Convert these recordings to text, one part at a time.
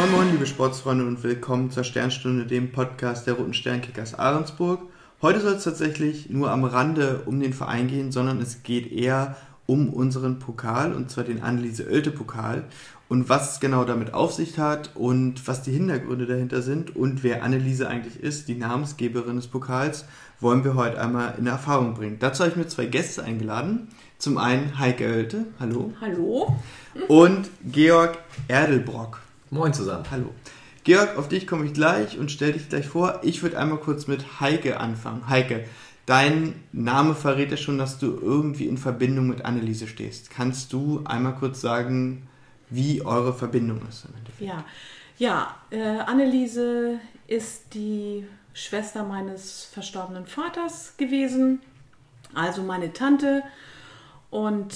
Moin Moin, liebe Sportsfreunde und willkommen zur Sternstunde, dem Podcast der Roten Sternkickers Ahrensburg. Heute soll es tatsächlich nur am Rande um den Verein gehen, sondern es geht eher um unseren Pokal, und zwar den Anneliese-Oelte-Pokal. Und was es genau damit auf sich hat und was die Hintergründe dahinter sind und wer Anneliese eigentlich ist, die Namensgeberin des Pokals, wollen wir heute einmal in Erfahrung bringen. Dazu habe ich mir zwei Gäste eingeladen. Zum einen Heike Oelte, hallo. Hallo. Und Georg Erdelbrock. Moin zusammen. Hallo. Georg, auf dich komme ich gleich und stell dich gleich vor. Ich würde einmal kurz mit Heike anfangen. Heike, dein Name verrät ja schon, dass du irgendwie in Verbindung mit Anneliese stehst. Kannst du einmal kurz sagen, wie eure Verbindung ist im Endeffekt? Anneliese ist die Schwester meines verstorbenen Vaters gewesen, also meine Tante. Und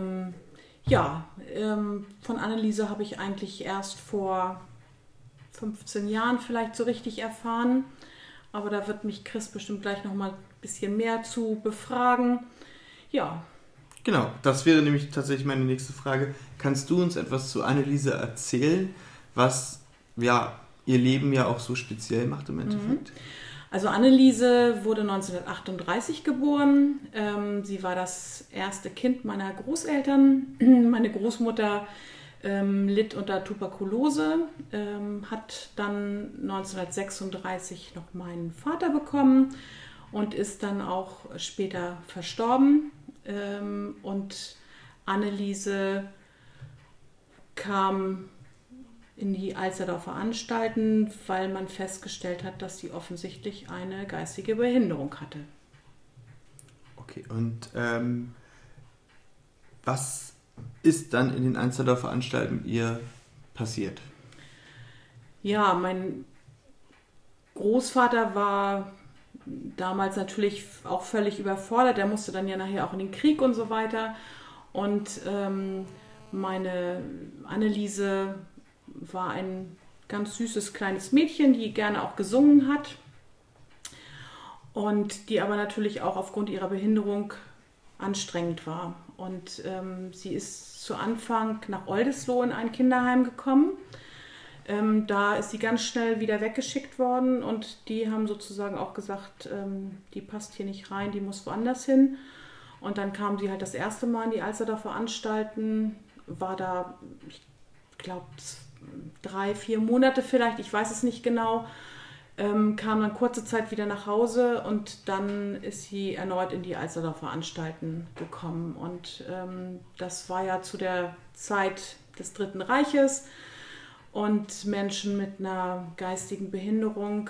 von Anneliese habe ich eigentlich erst vor 15 Jahren vielleicht so richtig erfahren. Aber da wird mich Chris bestimmt gleich noch mal ein bisschen mehr zu befragen. Ja. Genau, das wäre nämlich tatsächlich meine nächste Frage. Kannst du uns etwas zu Anneliese erzählen, was ja ihr Leben ja auch so speziell macht im Endeffekt? Also Anneliese wurde 1938 geboren. Sie war das erste Kind meiner Großeltern. Meine Großmutter litt unter Tuberkulose, hat dann 1936 noch meinen Vater bekommen und ist dann auch später verstorben. Und Anneliese kam in die Alsterdorfer Anstalten, weil man festgestellt hat, dass sie offensichtlich eine geistige Behinderung hatte. Okay, und was ist dann in den Alsterdorfer Anstalten mit ihr passiert? Ja, mein Großvater war damals natürlich auch völlig überfordert. Er musste dann ja nachher auch in den Krieg und so weiter. Und meine Anneliese war ein ganz süßes kleines Mädchen, die gerne auch gesungen hat und die aber natürlich auch aufgrund ihrer Behinderung anstrengend war. Und sie ist zu Anfang nach Oldesloe in ein Kinderheim gekommen. Da ist sie ganz schnell wieder weggeschickt worden und die haben sozusagen auch gesagt, die passt hier nicht rein, die muss woanders hin. Und dann kam sie halt das erste Mal in die Alsterdorfer Anstalten, war da, ich glaube, 3-4 Monate vielleicht, ich weiß es nicht genau, kam dann kurze Zeit wieder nach Hause und dann ist sie erneut in die Alsterdorfer Anstalten gekommen. Und das war ja zu der Zeit des Dritten Reiches und Menschen mit einer geistigen Behinderung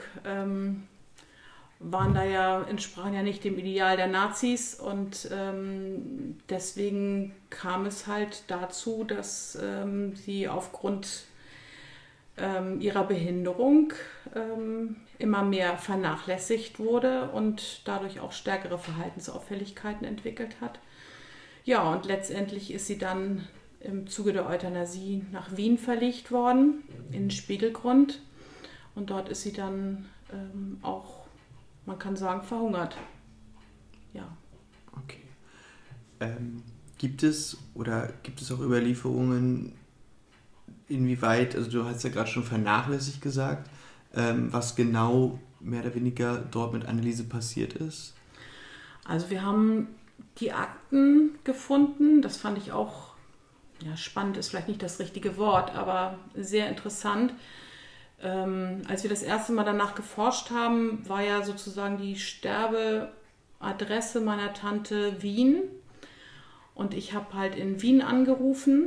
entsprachen ja nicht dem Ideal der Nazis und deswegen kam es halt dazu, dass sie aufgrund ihrer Behinderung immer mehr vernachlässigt wurde und dadurch auch stärkere Verhaltensauffälligkeiten entwickelt hat. Ja, und letztendlich ist sie dann im Zuge der Euthanasie nach Wien verlegt worden, in den Spiegelgrund. Und dort ist sie dann auch, man kann sagen, verhungert. Ja. Okay. Gibt es auch Überlieferungen, inwieweit, also du hast ja gerade schon vernachlässigt gesagt, was genau mehr oder weniger dort mit Anneliese passiert ist? Also wir haben die Akten gefunden, das fand ich auch, ja, spannend ist vielleicht nicht das richtige Wort, aber sehr interessant. Als wir das erste Mal danach geforscht haben, war ja sozusagen die Sterbeadresse meiner Tante Wien und ich habe halt in Wien angerufen,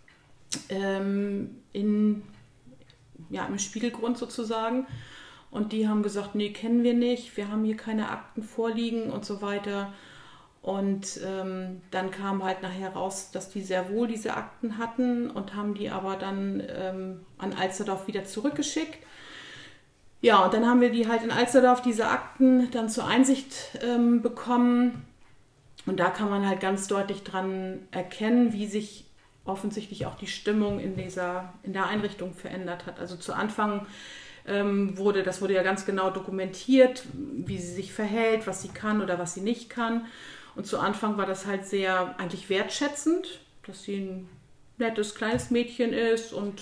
im Spiegelgrund sozusagen. Und die haben gesagt, nee, kennen wir nicht, wir haben hier keine Akten vorliegen und so weiter. Und dann kam halt nachher raus, dass die sehr wohl diese Akten hatten und haben die aber dann an Alsterdorf wieder zurückgeschickt. Ja, und dann haben wir die halt in Alsterdorf, diese Akten, dann zur Einsicht bekommen. Und da kann man halt ganz deutlich dran erkennen, wie sich offensichtlich auch die Stimmung in der Einrichtung verändert hat. Also zu Anfang wurde ja ganz genau dokumentiert, wie sie sich verhält, was sie kann oder was sie nicht kann. Und zu Anfang war das halt sehr eigentlich wertschätzend, dass sie ein nettes kleines Mädchen ist und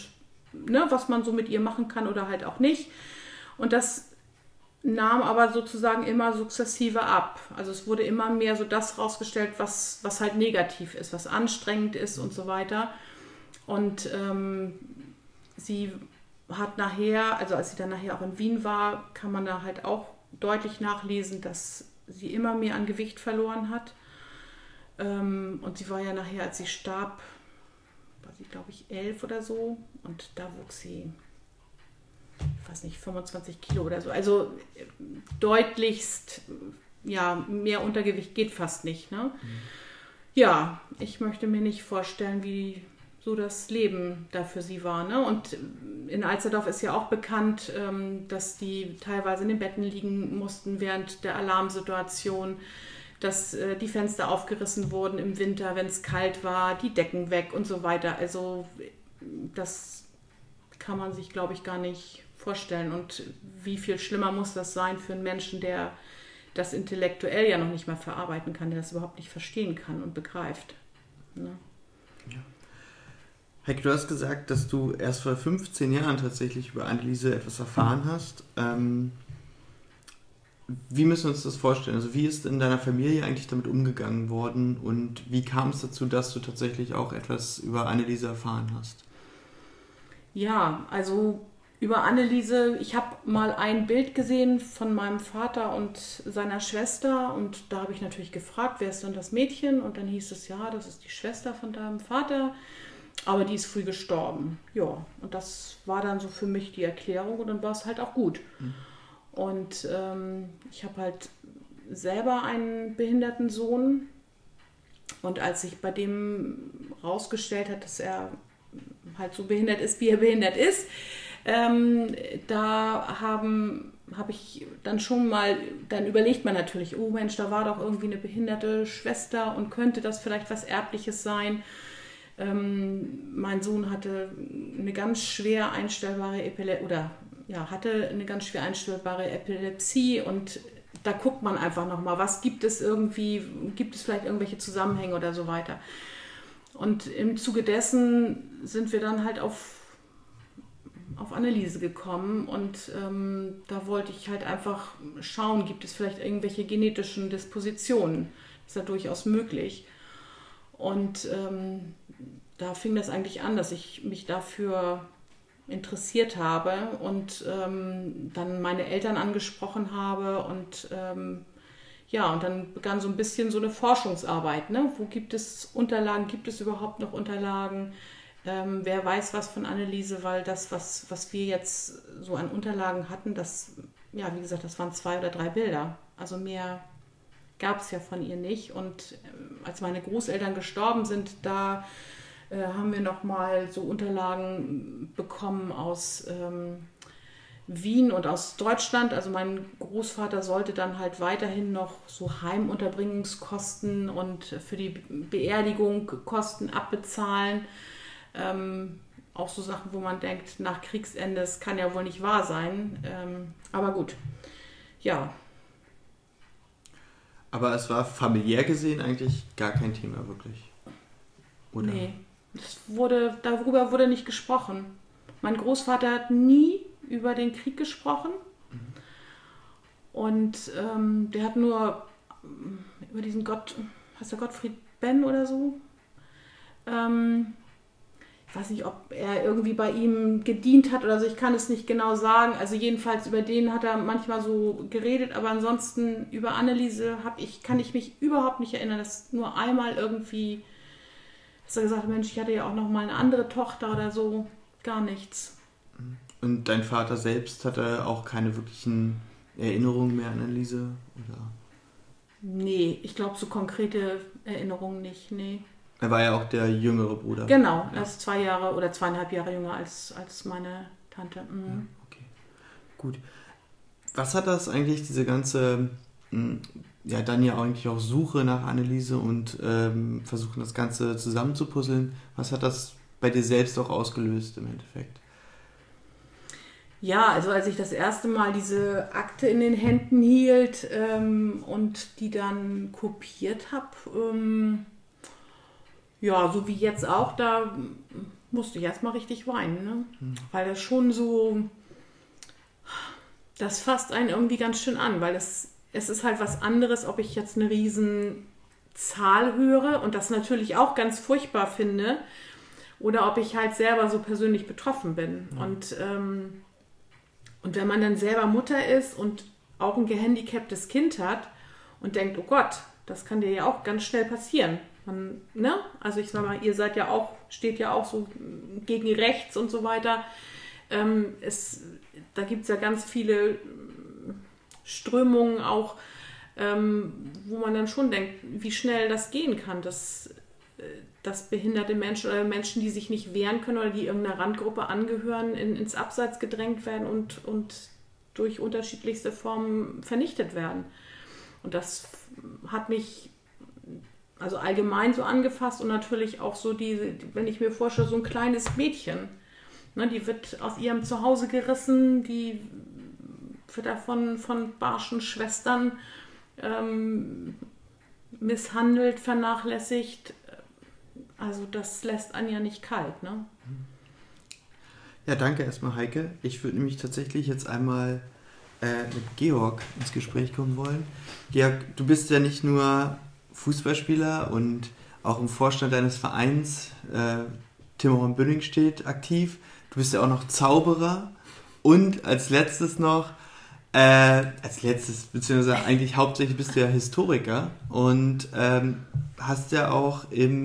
ne, was man so mit ihr machen kann oder halt auch nicht. Und das nahm aber sozusagen immer sukzessive ab. Also es wurde immer mehr so das rausgestellt, was halt negativ ist, was anstrengend ist und so weiter. Und sie hat nachher, also als sie dann nachher auch in Wien war, kann man da halt auch deutlich nachlesen, dass sie immer mehr an Gewicht verloren hat. Und sie war ja nachher, als sie starb, war sie glaube ich 11 oder so. Und da wuchs sie, ich weiß nicht, 25 Kilo oder so. Also deutlichst, ja, mehr Untergewicht geht fast nicht. Ne? Ja, ich möchte mir nicht vorstellen, wie so das Leben da für sie war. Ne? Und in Alsterdorf ist ja auch bekannt, dass die teilweise in den Betten liegen mussten während der Alarmsituation, dass die Fenster aufgerissen wurden im Winter, wenn es kalt war, die Decken weg und so weiter. Also das kann man sich, glaube ich, gar nicht vorstellen. Und wie viel schlimmer muss das sein für einen Menschen, der das intellektuell ja noch nicht mal verarbeiten kann, der das überhaupt nicht verstehen kann und begreift. Ne? Ja. Heike, du hast gesagt, dass du erst vor 15 Jahren tatsächlich über Anneliese etwas erfahren hast. Wie müssen wir uns das vorstellen? Also wie ist in deiner Familie eigentlich damit umgegangen worden und wie kam es dazu, dass du tatsächlich auch etwas über Anneliese erfahren hast? Ja, also über Anneliese, ich habe mal ein Bild gesehen von meinem Vater und seiner Schwester und da habe ich natürlich gefragt, wer ist denn das Mädchen? Und dann hieß es, ja, das ist die Schwester von deinem Vater, aber die ist früh gestorben. Ja, und das war dann so für mich die Erklärung und dann war es halt auch gut. Und ich habe halt selber einen behinderten Sohn und als sich bei dem rausgestellt hat, dass er halt so behindert ist, wie er behindert ist, da habe ich dann schon mal, dann überlegt man natürlich, oh Mensch, da war doch irgendwie eine behinderte Schwester und könnte das vielleicht was Erbliches sein. Mein Sohn hatte eine ganz schwer einstellbare Epilepsie und da guckt man einfach nochmal, was gibt es vielleicht irgendwelche Zusammenhänge oder so weiter. Und im Zuge dessen sind wir dann halt auf Anneliese gekommen und da wollte ich halt einfach schauen, gibt es vielleicht irgendwelche genetischen Dispositionen. Das ist ja durchaus möglich. Und da fing das eigentlich an, dass ich mich dafür interessiert habe und dann meine Eltern angesprochen habe und und dann begann so ein bisschen so eine Forschungsarbeit. Ne? Wo gibt es Unterlagen? Gibt es überhaupt noch Unterlagen? Wer weiß was von Anneliese, weil das, was wir jetzt so an Unterlagen hatten, das, ja, wie gesagt, das waren 2 oder 3 Bilder. Also mehr gab es ja von ihr nicht. Und als meine Großeltern gestorben sind, da haben wir nochmal so Unterlagen bekommen aus Wien und aus Deutschland. Also mein Großvater sollte dann halt weiterhin noch so Heimunterbringungskosten und für die Beerdigung Kosten abbezahlen. Auch so Sachen, wo man denkt, nach Kriegsende, das kann ja wohl nicht wahr sein. Aber gut, ja. Aber es war familiär gesehen eigentlich gar kein Thema, wirklich? Oder? Nee, darüber wurde nicht gesprochen. Mein Großvater hat nie über den Krieg gesprochen. Und der hat nur über diesen heißt der Gottfried Benn oder so? Ich weiß nicht, ob er irgendwie bei ihm gedient hat oder so, ich kann es nicht genau sagen. Also jedenfalls über den hat er manchmal so geredet, aber ansonsten über Anneliese kann ich mich überhaupt nicht erinnern, dass nur einmal irgendwie, dass er gesagt hat, Mensch, ich hatte ja auch noch mal eine andere Tochter oder so, gar nichts. Und dein Vater selbst hatte auch keine wirklichen Erinnerungen mehr an Anneliese? Oder? Nee, ich glaube so konkrete Erinnerungen nicht, nee. Er war ja auch der jüngere Bruder. Genau, er ist 2 Jahre oder 2,5 Jahre jünger als meine Tante. Mhm. Ja, okay, gut. Was hat das eigentlich, diese ganze, ja dann ja eigentlich auch Suche nach Anneliese und versuchen das Ganze zusammenzupuzzeln, was hat das bei dir selbst auch ausgelöst im Endeffekt? Ja, also als ich das erste Mal diese Akte in den Händen hielt und die dann kopiert habe, ja, so wie jetzt auch, da musste ich erstmal richtig weinen, ne? Weil das schon so, das fasst einen irgendwie ganz schön an, weil es ist halt was anderes, ob ich jetzt eine riesen Zahl höre und das natürlich auch ganz furchtbar finde oder ob ich halt selber so persönlich betroffen bin. Und wenn man dann selber Mutter ist und auch ein gehandicaptes Kind hat und denkt, oh Gott, das kann dir ja auch ganz schnell passieren. Ne? Also ich sag mal, ihr steht ja auch so gegen rechts und so weiter. Da gibt es ja ganz viele Strömungen auch, wo man dann schon denkt, wie schnell das gehen kann, dass behinderte Menschen oder Menschen, die sich nicht wehren können oder die irgendeiner Randgruppe angehören, ins Abseits gedrängt werden und durch unterschiedlichste Formen vernichtet werden. Und das hat mich also allgemein so angefasst und natürlich auch so wenn ich mir vorstelle, so ein kleines Mädchen, ne, die wird aus ihrem Zuhause gerissen, die wird davon von barschen Schwestern misshandelt, vernachlässigt. Also das lässt einen ja nicht kalt, ne? Ja, danke erstmal, Heike. Ich würde nämlich tatsächlich jetzt einmal mit Georg ins Gespräch kommen wollen. Georg, du bist ja nicht nur Fußballspieler und auch im Vorstand deines Vereins Timmeron Bünningstedt aktiv. Du bist ja auch noch Zauberer und beziehungsweise eigentlich hauptsächlich bist du ja Historiker und hast ja auch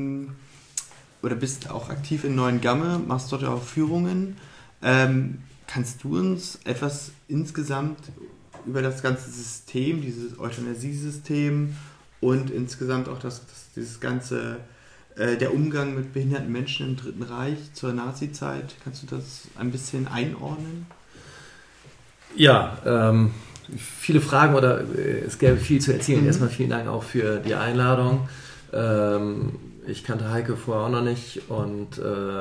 bist auch aktiv in Neuengamme, machst dort ja auch Führungen. Kannst du uns etwas insgesamt über das ganze System, dieses Euthanasie-System und insgesamt auch dieses ganze, der Umgang mit behinderten Menschen im Dritten Reich zur Nazi-Zeit, kannst du das ein bisschen einordnen? Ja, viele Fragen oder es gäbe viel zu erzählen. Erstmal vielen Dank auch für die Einladung. Ich kannte Heike vorher auch noch nicht und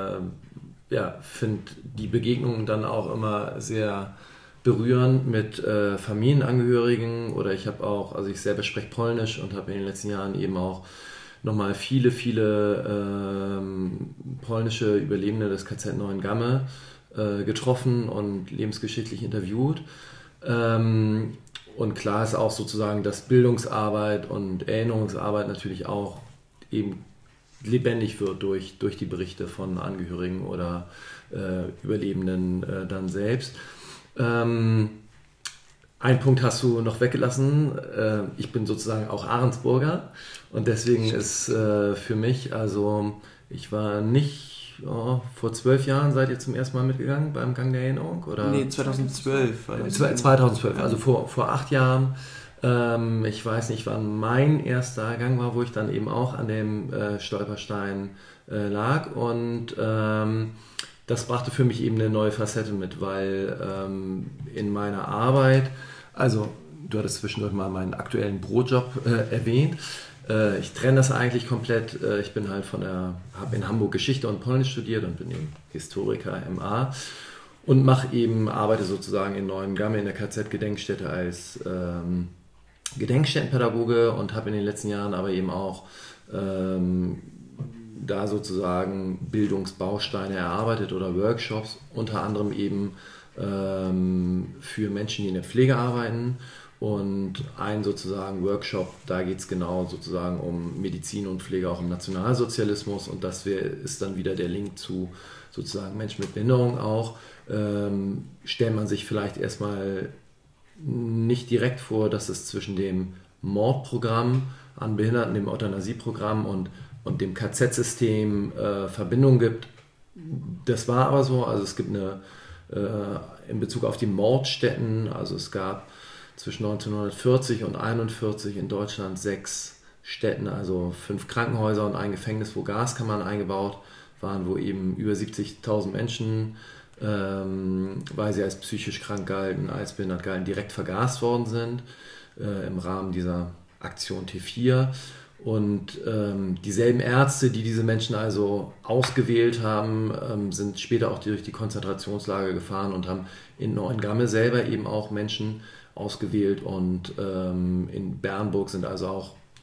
finde die Begegnungen dann auch immer sehr berührend mit Familienangehörigen oder ich selber spreche Polnisch und habe in den letzten Jahren eben auch nochmal viele polnische Überlebende des KZ Neuengamme getroffen und lebensgeschichtlich interviewt. Und klar ist auch sozusagen, dass Bildungsarbeit und Erinnerungsarbeit natürlich auch eben lebendig wird durch die Berichte von Angehörigen oder Überlebenden dann selbst. Einen Punkt hast du noch weggelassen. Ich bin sozusagen auch Ahrensburger und deswegen ist für mich, also ich war nicht, vor 12 Jahren seid ihr zum ersten Mal mitgegangen beim Gang der Erinnerung? Oder? Nee, 2012. 2012, also vor 8 Jahren. Ich weiß nicht, wann mein erster Gang war, wo ich dann eben auch an dem Stolperstein lag und das brachte für mich eben eine neue Facette mit, weil in meiner Arbeit, also du hattest zwischendurch mal meinen aktuellen Brotjob erwähnt, ich trenne das eigentlich komplett, ich bin halt habe in Hamburg Geschichte und Polnisch studiert und bin eben Historiker MA und arbeite sozusagen in Neuengamme in der KZ-Gedenkstätte als Gedenkstättenpädagoge und habe in den letzten Jahren aber eben auch da sozusagen Bildungsbausteine erarbeitet oder Workshops, unter anderem eben für Menschen, die in der Pflege arbeiten und ein sozusagen Workshop, da geht es genau sozusagen um Medizin und Pflege auch im Nationalsozialismus und das ist dann wieder der Link zu sozusagen Menschen mit Behinderung auch. Stellt man sich vielleicht erstmal nicht direkt vor, dass es zwischen dem Mordprogramm an Behinderten, dem Euthanasieprogramm und dem KZ-System Verbindung gibt. Das war aber so, also es gibt in Bezug auf die Mordstätten, also es gab zwischen 1940 und 1941 in Deutschland 6 Stätten, also 5 Krankenhäuser und ein Gefängnis, wo Gaskammern eingebaut waren, wo eben über 70.000 Menschen, weil sie als psychisch krank galten, als behindert galten, direkt vergast worden sind im Rahmen dieser Aktion T4. Und dieselben Ärzte, die diese Menschen also ausgewählt haben, sind später auch durch die Konzentrationslager gefahren und haben in Neuengamme selber eben auch Menschen ausgewählt. Und in Bernburg sind also auch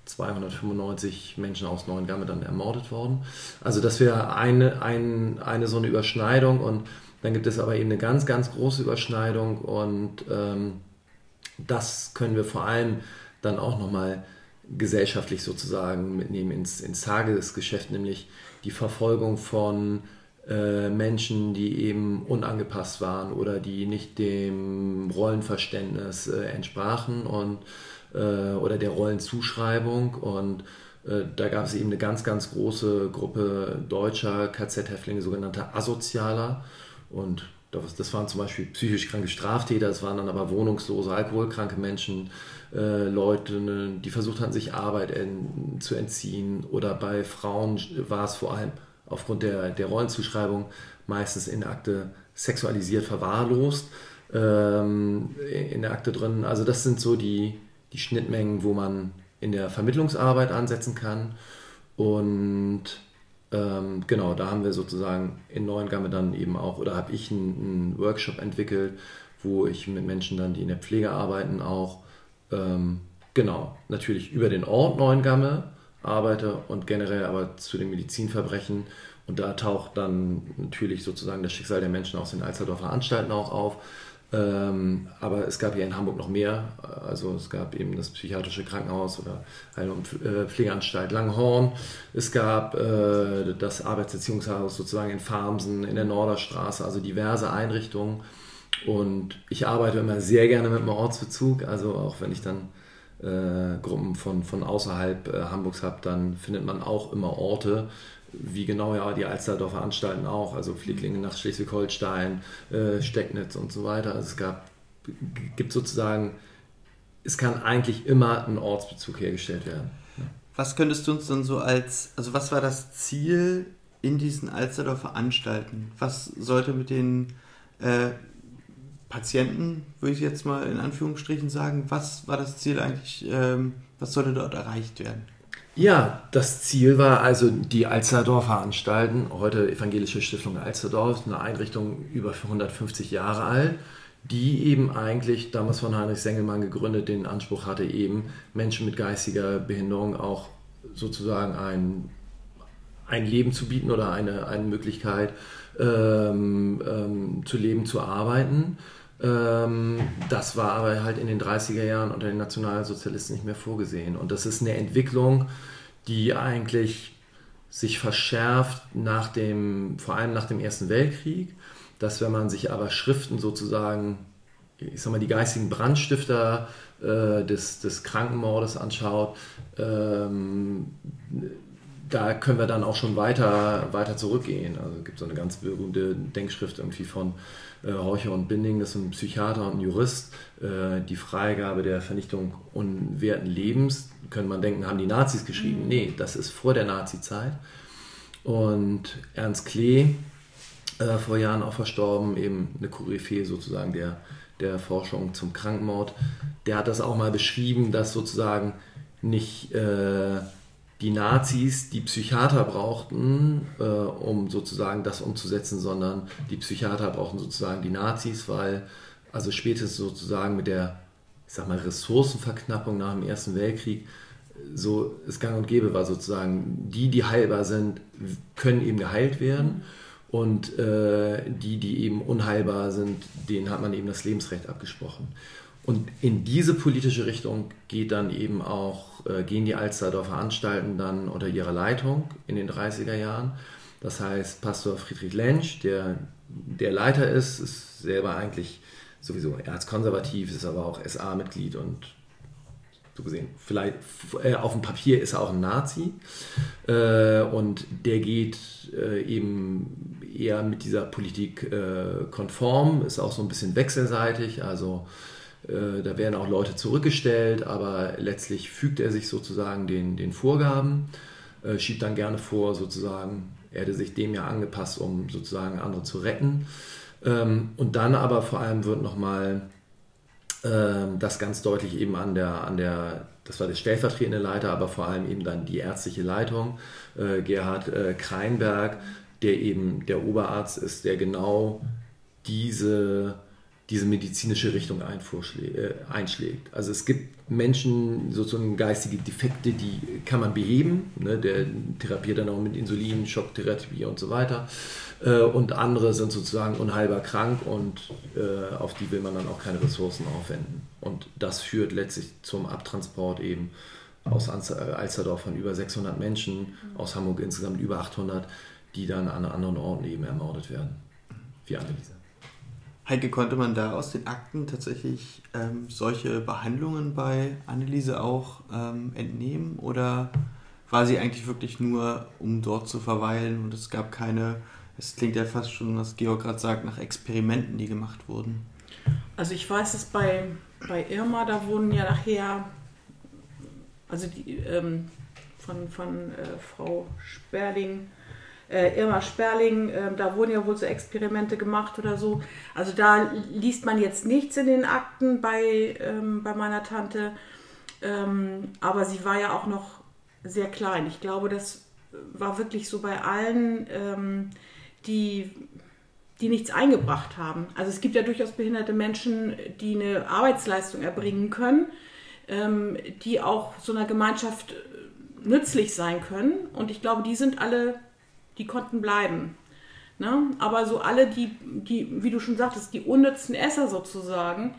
295 Menschen aus Neuengamme dann ermordet worden. Also das wäre eine so eine Überschneidung, und dann gibt es aber eben eine ganz, ganz große Überschneidung, und das können wir vor allem dann auch nochmal gesellschaftlich sozusagen mitnehmen ins Tagesgeschäft, nämlich die Verfolgung von Menschen, die eben unangepasst waren oder die nicht dem Rollenverständnis entsprachen oder der Rollenzuschreibung. Und da gab es eben eine ganz, ganz große Gruppe deutscher KZ-Häftlinge, sogenannte Asozialer. Und das waren zum Beispiel psychisch kranke Straftäter, das waren dann aber wohnungslose, alkoholkranke Menschen, Leute, die versucht hatten, sich Arbeit zu entziehen. Oder bei Frauen war es vor allem aufgrund der Rollenzuschreibung meistens in der Akte sexualisiert verwahrlost, in der Akte drin. Also das sind so die Schnittmengen, wo man in der Vermittlungsarbeit ansetzen kann. Und genau, da haben wir sozusagen in Neuengamme dann eben auch, oder habe ich einen Workshop entwickelt, wo ich mit Menschen dann, die in der Pflege arbeiten, auch genau, natürlich über den Ort Neuengamme arbeite und generell aber zu den Medizinverbrechen. Und da taucht dann natürlich sozusagen das Schicksal der Menschen aus den Alsterdorfer Anstalten auch auf. Aber es gab hier in Hamburg noch mehr. Also es gab eben das psychiatrische Krankenhaus oder Heil- und Pflegeanstalt Langhorn. Es gab das Arbeitserziehungshaus sozusagen in Farmsen, in der Norderstraße, also diverse Einrichtungen. Und ich arbeite immer sehr gerne mit einem Ortsbezug. Also auch wenn ich dann Gruppen von außerhalb Hamburgs habe, dann findet man auch immer Orte, wie genau ja die Alsterdorfer Anstalten auch, also Pfleglinge nach Schleswig-Holstein, Stecknitz und so weiter. Also gibt sozusagen, es kann eigentlich immer ein Ortsbezug hergestellt werden. Ja. Was könntest du uns dann so was war das Ziel in diesen Alsterdorfer Anstalten? Was sollte mit den Patienten, würde ich jetzt mal in Anführungsstrichen sagen, was war das Ziel eigentlich, was sollte dort erreicht werden? Ja, das Ziel war also die Alsterdorfer Anstalten, heute Evangelische Stiftung Alsterdorf, eine Einrichtung über 150 Jahre alt, die eben eigentlich, damals von Heinrich Sengelmann gegründet, den Anspruch hatte, eben Menschen mit geistiger Behinderung auch sozusagen ein Leben zu bieten oder eine Möglichkeit zu leben, zu arbeiten. Das war aber halt in den 30er Jahren unter den Nationalsozialisten nicht mehr vorgesehen. Und das ist eine Entwicklung, die eigentlich sich verschärft vor allem nach dem Ersten Weltkrieg, dass wenn man sich aber Schriften sozusagen, ich sag mal, die geistigen Brandstifter des Krankenmordes anschaut, da können wir dann auch schon weiter zurückgehen. Also es gibt so eine ganz berühmte Denkschrift irgendwie von Horcher und Binding, das ist ein Psychiater und ein Jurist, die Freigabe der Vernichtung unwerten Lebens. Könnte man denken, haben die Nazis geschrieben. Nee, das ist vor der Nazi-Zeit. Und Ernst Klee, vor Jahren auch verstorben, eben eine Koryphäe sozusagen der Forschung zum Krankenmord, der hat das auch mal beschrieben, dass sozusagen nicht die Nazis die Psychiater brauchten, um sozusagen das umzusetzen, sondern die Psychiater brauchten sozusagen die Nazis, weil also spätestens sozusagen mit der, ich sag mal, Ressourcenverknappung nach dem Ersten Weltkrieg so es gang und gäbe war sozusagen, die heilbar sind, können eben geheilt werden, und die eben unheilbar sind, denen hat man eben das Lebensrecht abgesprochen. Und in diese politische Richtung gehen die Alsterdorfer Anstalten dann unter ihrer Leitung in den 30er Jahren. Das heißt, Pastor Friedrich Lentsch, der Leiter ist selber eigentlich sowieso erzkonservativ, ist aber auch SA-Mitglied und so gesehen, vielleicht auf dem Papier ist er auch ein Nazi. Und der geht eben eher mit dieser Politik konform, ist auch so ein bisschen wechselseitig, also da werden auch Leute zurückgestellt, aber letztlich fügt er sich sozusagen den Vorgaben, schiebt dann gerne vor, sozusagen, er hätte sich dem ja angepasst, um sozusagen andere zu retten. Und dann aber vor allem wird nochmal das ganz deutlich eben das war der stellvertretende Leiter, aber vor allem eben dann die ärztliche Leitung, Gerhard Kreinberg, der eben der Oberarzt ist, der genau diese diese medizinische Richtung einschlägt. Also es gibt Menschen, sozusagen geistige Defekte, die kann man beheben, ne? Der therapiert dann auch mit Insulin, Schocktherapie und so weiter. Und andere sind sozusagen unheilbar krank und auf die will man dann auch keine Ressourcen aufwenden. Und das führt letztlich zum Abtransport eben aus Alsterdorf von über 600 Menschen, aus Hamburg insgesamt über 800, die dann an anderen Orten eben ermordet werden, wie Anneliese. Heike, konnte man da aus den Akten tatsächlich solche Behandlungen bei Anneliese auch entnehmen oder war sie eigentlich wirklich nur, um dort zu verweilen und es gab keine, es klingt ja fast schon, was Georg gerade sagt, nach Experimenten, die gemacht wurden? Also ich weiß, dass bei Irma, da wurden ja nachher, also die, von Frau Sperling, Irma Sperling, da wurden ja wohl so Experimente gemacht oder so. Also da liest man jetzt nichts in den Akten bei meiner Tante, aber sie war ja auch noch sehr klein. Ich glaube, das war wirklich so bei allen, die nichts eingebracht haben. Also es gibt ja durchaus behinderte Menschen, die eine Arbeitsleistung erbringen können, die auch so einer Gemeinschaft nützlich sein können. Und ich glaube, die sind alle, die konnten bleiben. Ne? Aber so alle, die, wie du schon sagtest, die unnützen Esser sozusagen,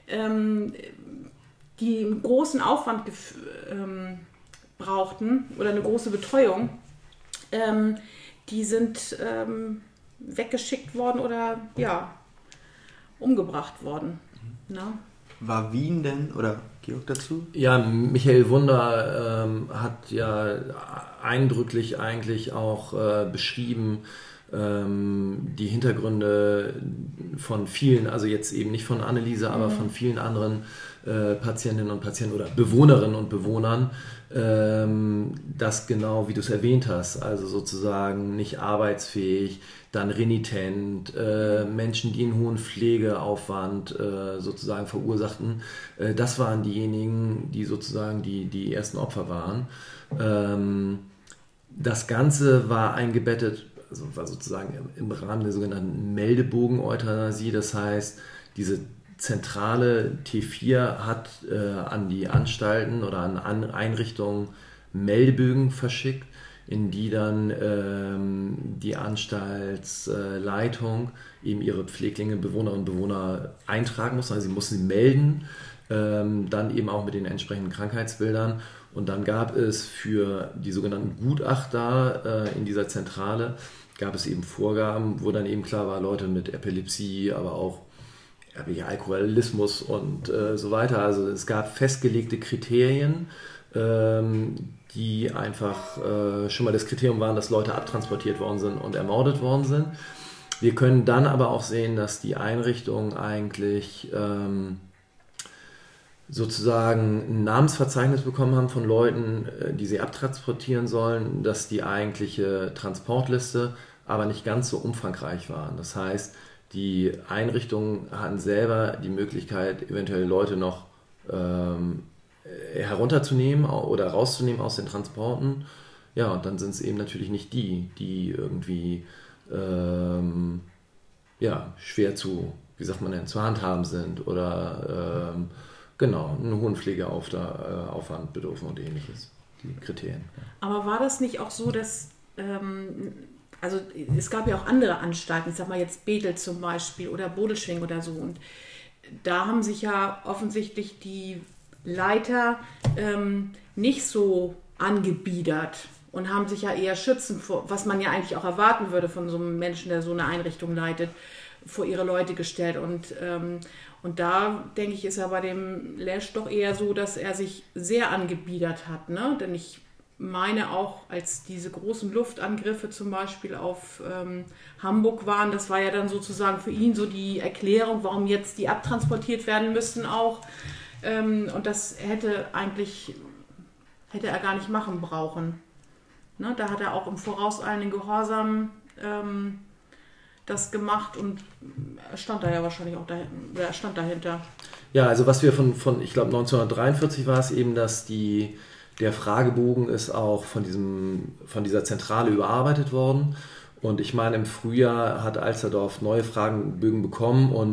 die einen großen Aufwand brauchten oder eine große Betreuung, die sind weggeschickt worden oder ja, umgebracht worden. Ne? War Wien denn, oder Georg dazu? Ja, Michael Wunder hat ja eindrücklich eigentlich auch beschrieben, die Hintergründe von vielen, also jetzt eben nicht von Anneliese, aber von vielen anderen Patientinnen und Patienten oder Bewohnerinnen und Bewohnern, das genau, wie du es erwähnt hast, also sozusagen nicht arbeitsfähig, dann renitent, Menschen, die einen hohen Pflegeaufwand sozusagen verursachten, das waren diejenigen, die sozusagen die ersten Opfer waren. Das Ganze war eingebettet, also war sozusagen im Rahmen der sogenannten Meldebogen-Euthanasie, das heißt, diese zentrale T4 hat an die Anstalten oder an Einrichtungen Meldebögen verschickt, in die dann die Anstaltsleitung eben ihre Pfleglinge, Bewohnerinnen und Bewohner eintragen muss. Also sie mussten sie melden, dann eben auch mit den entsprechenden Krankheitsbildern. Und dann gab es für die sogenannten Gutachter in dieser Zentrale, gab es eben Vorgaben, wo dann eben klar war, Leute mit Epilepsie, aber auch Alkoholismus und so weiter. Also es gab festgelegte Kriterien, die einfach schon mal das Kriterium waren, dass Leute abtransportiert worden sind und ermordet worden sind. Wir können dann aber auch sehen, dass die Einrichtungen eigentlich sozusagen ein Namensverzeichnis bekommen haben von Leuten, die sie abtransportieren sollen, dass die eigentliche Transportliste aber nicht ganz so umfangreich waren. Das heißt, die Einrichtungen hatten selber die Möglichkeit, eventuell Leute noch herunterzunehmen oder rauszunehmen aus den Transporten. Ja, und dann sind es eben natürlich nicht die irgendwie schwer zu handhaben sind oder einen hohen Pflegeaufwand bedürfen und ähnliches. Die Kriterien. Ja. Aber war das nicht auch so, dass also es gab ja auch andere Anstalten, ich sag mal jetzt Bethel zum Beispiel oder Bodelschwing oder so, und da haben sich ja offensichtlich die Leiter nicht so angebiedert und haben sich ja eher schützen vor, was man ja eigentlich auch erwarten würde von so einem Menschen, der so eine Einrichtung leitet, vor ihre Leute gestellt. Und da, denke ich, ist er bei dem Lesch doch eher so, dass er sich sehr angebiedert hat. Ne? Denn ich meine auch, als diese großen Luftangriffe zum Beispiel auf Hamburg waren, das war ja dann sozusagen für ihn so die Erklärung, warum jetzt die abtransportiert werden müssten auch. Und das hätte er gar nicht machen brauchen. Ne? Da hat er auch im vorauseilenden Gehorsam das gemacht und er stand da ja wahrscheinlich auch dahinter. Ja, also was wir von ich glaube 1943 war es eben, dass der Fragebogen ist auch von dieser Zentrale überarbeitet worden. Und ich meine, im Frühjahr hat Alsterdorf neue Fragebögen bekommen und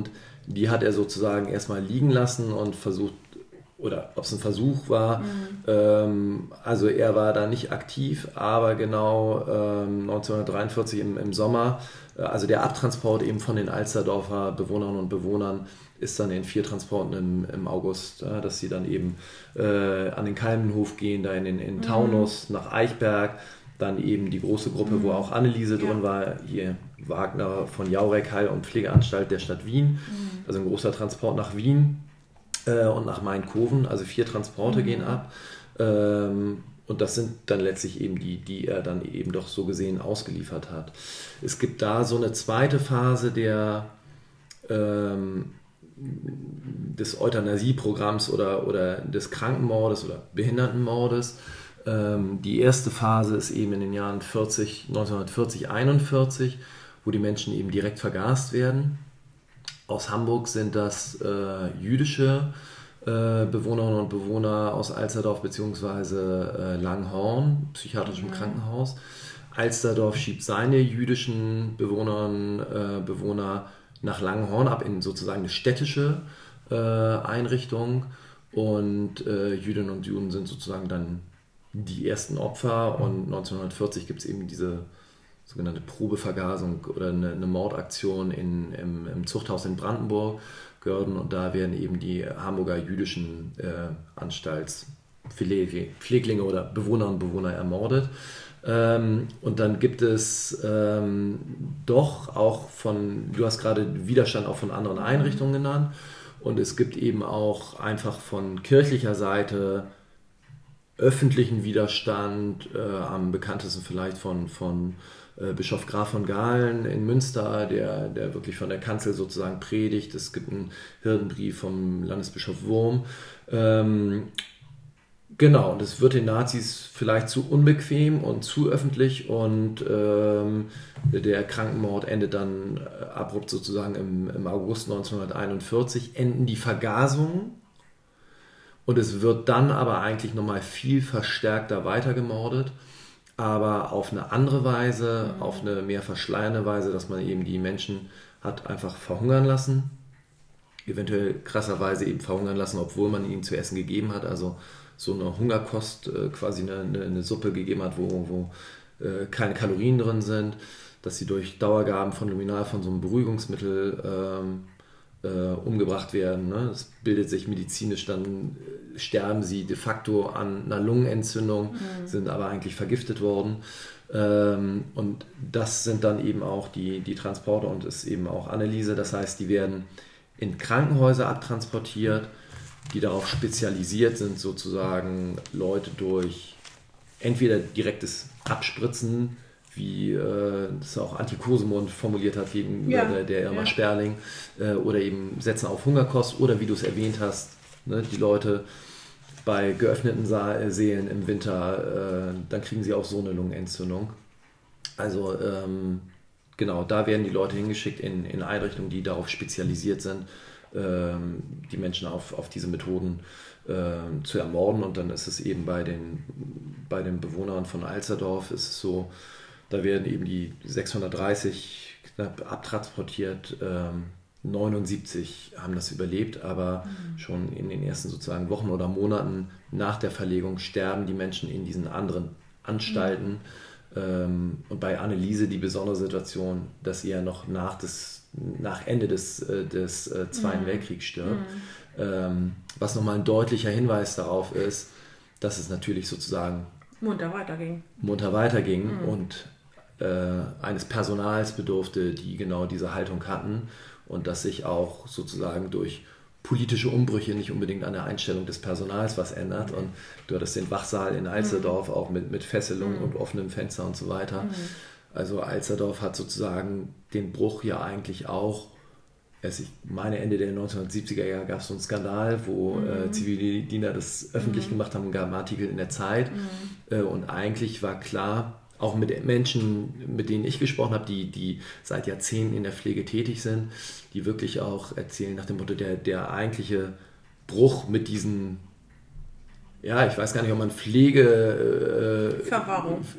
die hat er sozusagen erstmal liegen lassen und versucht, oder ob es ein Versuch war, also er war da nicht aktiv, aber genau 1943 im Sommer, also der Abtransport eben von den Alsterdorfer Bewohnerinnen und Bewohnern ist dann in 4 Transporten im August, dass sie dann eben an den Kalmenhof gehen, da in Taunus nach Eichberg, dann eben die große Gruppe, wo auch Anneliese drin war, hier Wagner von Jaurek, Heil- und Pflegeanstalt der Stadt Wien, also ein großer Transport nach Wien und nach Mainkoven, also 4 Transporte gehen ab. Und das sind dann letztlich eben die er dann eben doch so gesehen ausgeliefert hat. Es gibt da so eine zweite Phase des Euthanasieprogramms oder des Krankenmordes oder Behindertenmordes. Die erste Phase ist eben in den Jahren 1940, 41, wo die Menschen eben direkt vergast werden. Aus Hamburg sind das jüdische Bewohnerinnen und Bewohner aus Alsterdorf bzw. Langhorn, psychiatrischem Krankenhaus. Alsterdorf schiebt seine jüdischen Bewohnerinnen und Bewohner nach Langhorn ab in sozusagen eine städtische Einrichtung und Jüdinnen und Juden sind sozusagen dann die ersten Opfer und 1940 gibt es eben diese sogenannte Probevergasung oder eine Mordaktion im Zuchthaus in Brandenburg, Görden, und da werden eben die Hamburger jüdischen Anstaltspfleglinge oder Bewohnerinnen und Bewohner ermordet. Und dann gibt es doch auch du hast gerade Widerstand auch von anderen Einrichtungen genannt, und es gibt eben auch einfach von kirchlicher Seite öffentlichen Widerstand, am bekanntesten vielleicht von Bischof Graf von Galen in Münster, der wirklich von der Kanzel sozusagen predigt. Es gibt einen Hirtenbrief vom Landesbischof Wurm. Genau, und es wird den Nazis vielleicht zu unbequem und zu öffentlich und der Krankenmord endet dann abrupt sozusagen im August 1941, enden die Vergasungen und es wird dann aber eigentlich nochmal viel verstärkter weitergemordet, aber auf eine andere Weise, auf eine mehr verschleiernde Weise, dass man eben die Menschen hat einfach verhungern lassen, eventuell krasserweise eben verhungern lassen, obwohl man ihnen zu essen gegeben hat, also so eine Hungerkost, quasi eine Suppe gegeben hat, wo keine Kalorien drin sind, dass sie durch Dauergaben von Luminal von so einem Beruhigungsmittel umgebracht werden. Ne? Es bildet sich medizinisch, dann sterben sie de facto an einer Lungenentzündung, sind aber eigentlich vergiftet worden. Und das sind dann eben auch die Transporte und ist eben auch Anneliese. Das heißt, die werden in Krankenhäuser abtransportiert, die darauf spezialisiert sind, sozusagen Leute durch entweder direktes Abspritzen, wie das auch Antje Kosemund formuliert hat gegenüber der Irma Sperling, oder eben setzen auf Hungerkost oder wie du es erwähnt hast, ne, die Leute bei geöffneten Seelen im Winter, dann kriegen sie auch so eine Lungenentzündung. Also genau, da werden die Leute hingeschickt in Einrichtungen, die darauf spezialisiert sind, die Menschen auf diese Methoden zu ermorden. Und dann ist es eben bei den Bewohnern von Alsterdorf ist es so, da werden eben die 630 knapp abtransportiert, 79 haben das überlebt, aber schon in den ersten sozusagen Wochen oder Monaten nach der Verlegung sterben die Menschen in diesen anderen Anstalten. Und bei Anneliese die besondere Situation, dass sie ja noch nach Ende des Zweiten Weltkriegs stirbt. Was nochmal ein deutlicher Hinweis darauf ist, dass es natürlich sozusagen munter weiterging und eines Personals bedurfte, die genau diese Haltung hatten und dass sich auch sozusagen durch politische Umbrüche nicht unbedingt an der Einstellung des Personals was ändert. Und du hattest den Wachsaal in Alsterdorf auch mit Fesselung und offenem Fenster und so weiter. Also Alsterdorf hat sozusagen den Bruch ja eigentlich auch, ich meine Ende der 1970er Jahre gab es so einen Skandal, wo Zivildiener das öffentlich gemacht haben, gab einen Artikel in der Zeit und eigentlich war klar, auch mit Menschen, mit denen ich gesprochen habe, die seit Jahrzehnten in der Pflege tätig sind, die wirklich auch erzählen nach dem Motto, der eigentliche Bruch mit diesen, ja, ich weiß gar nicht, ob man Verwahrung.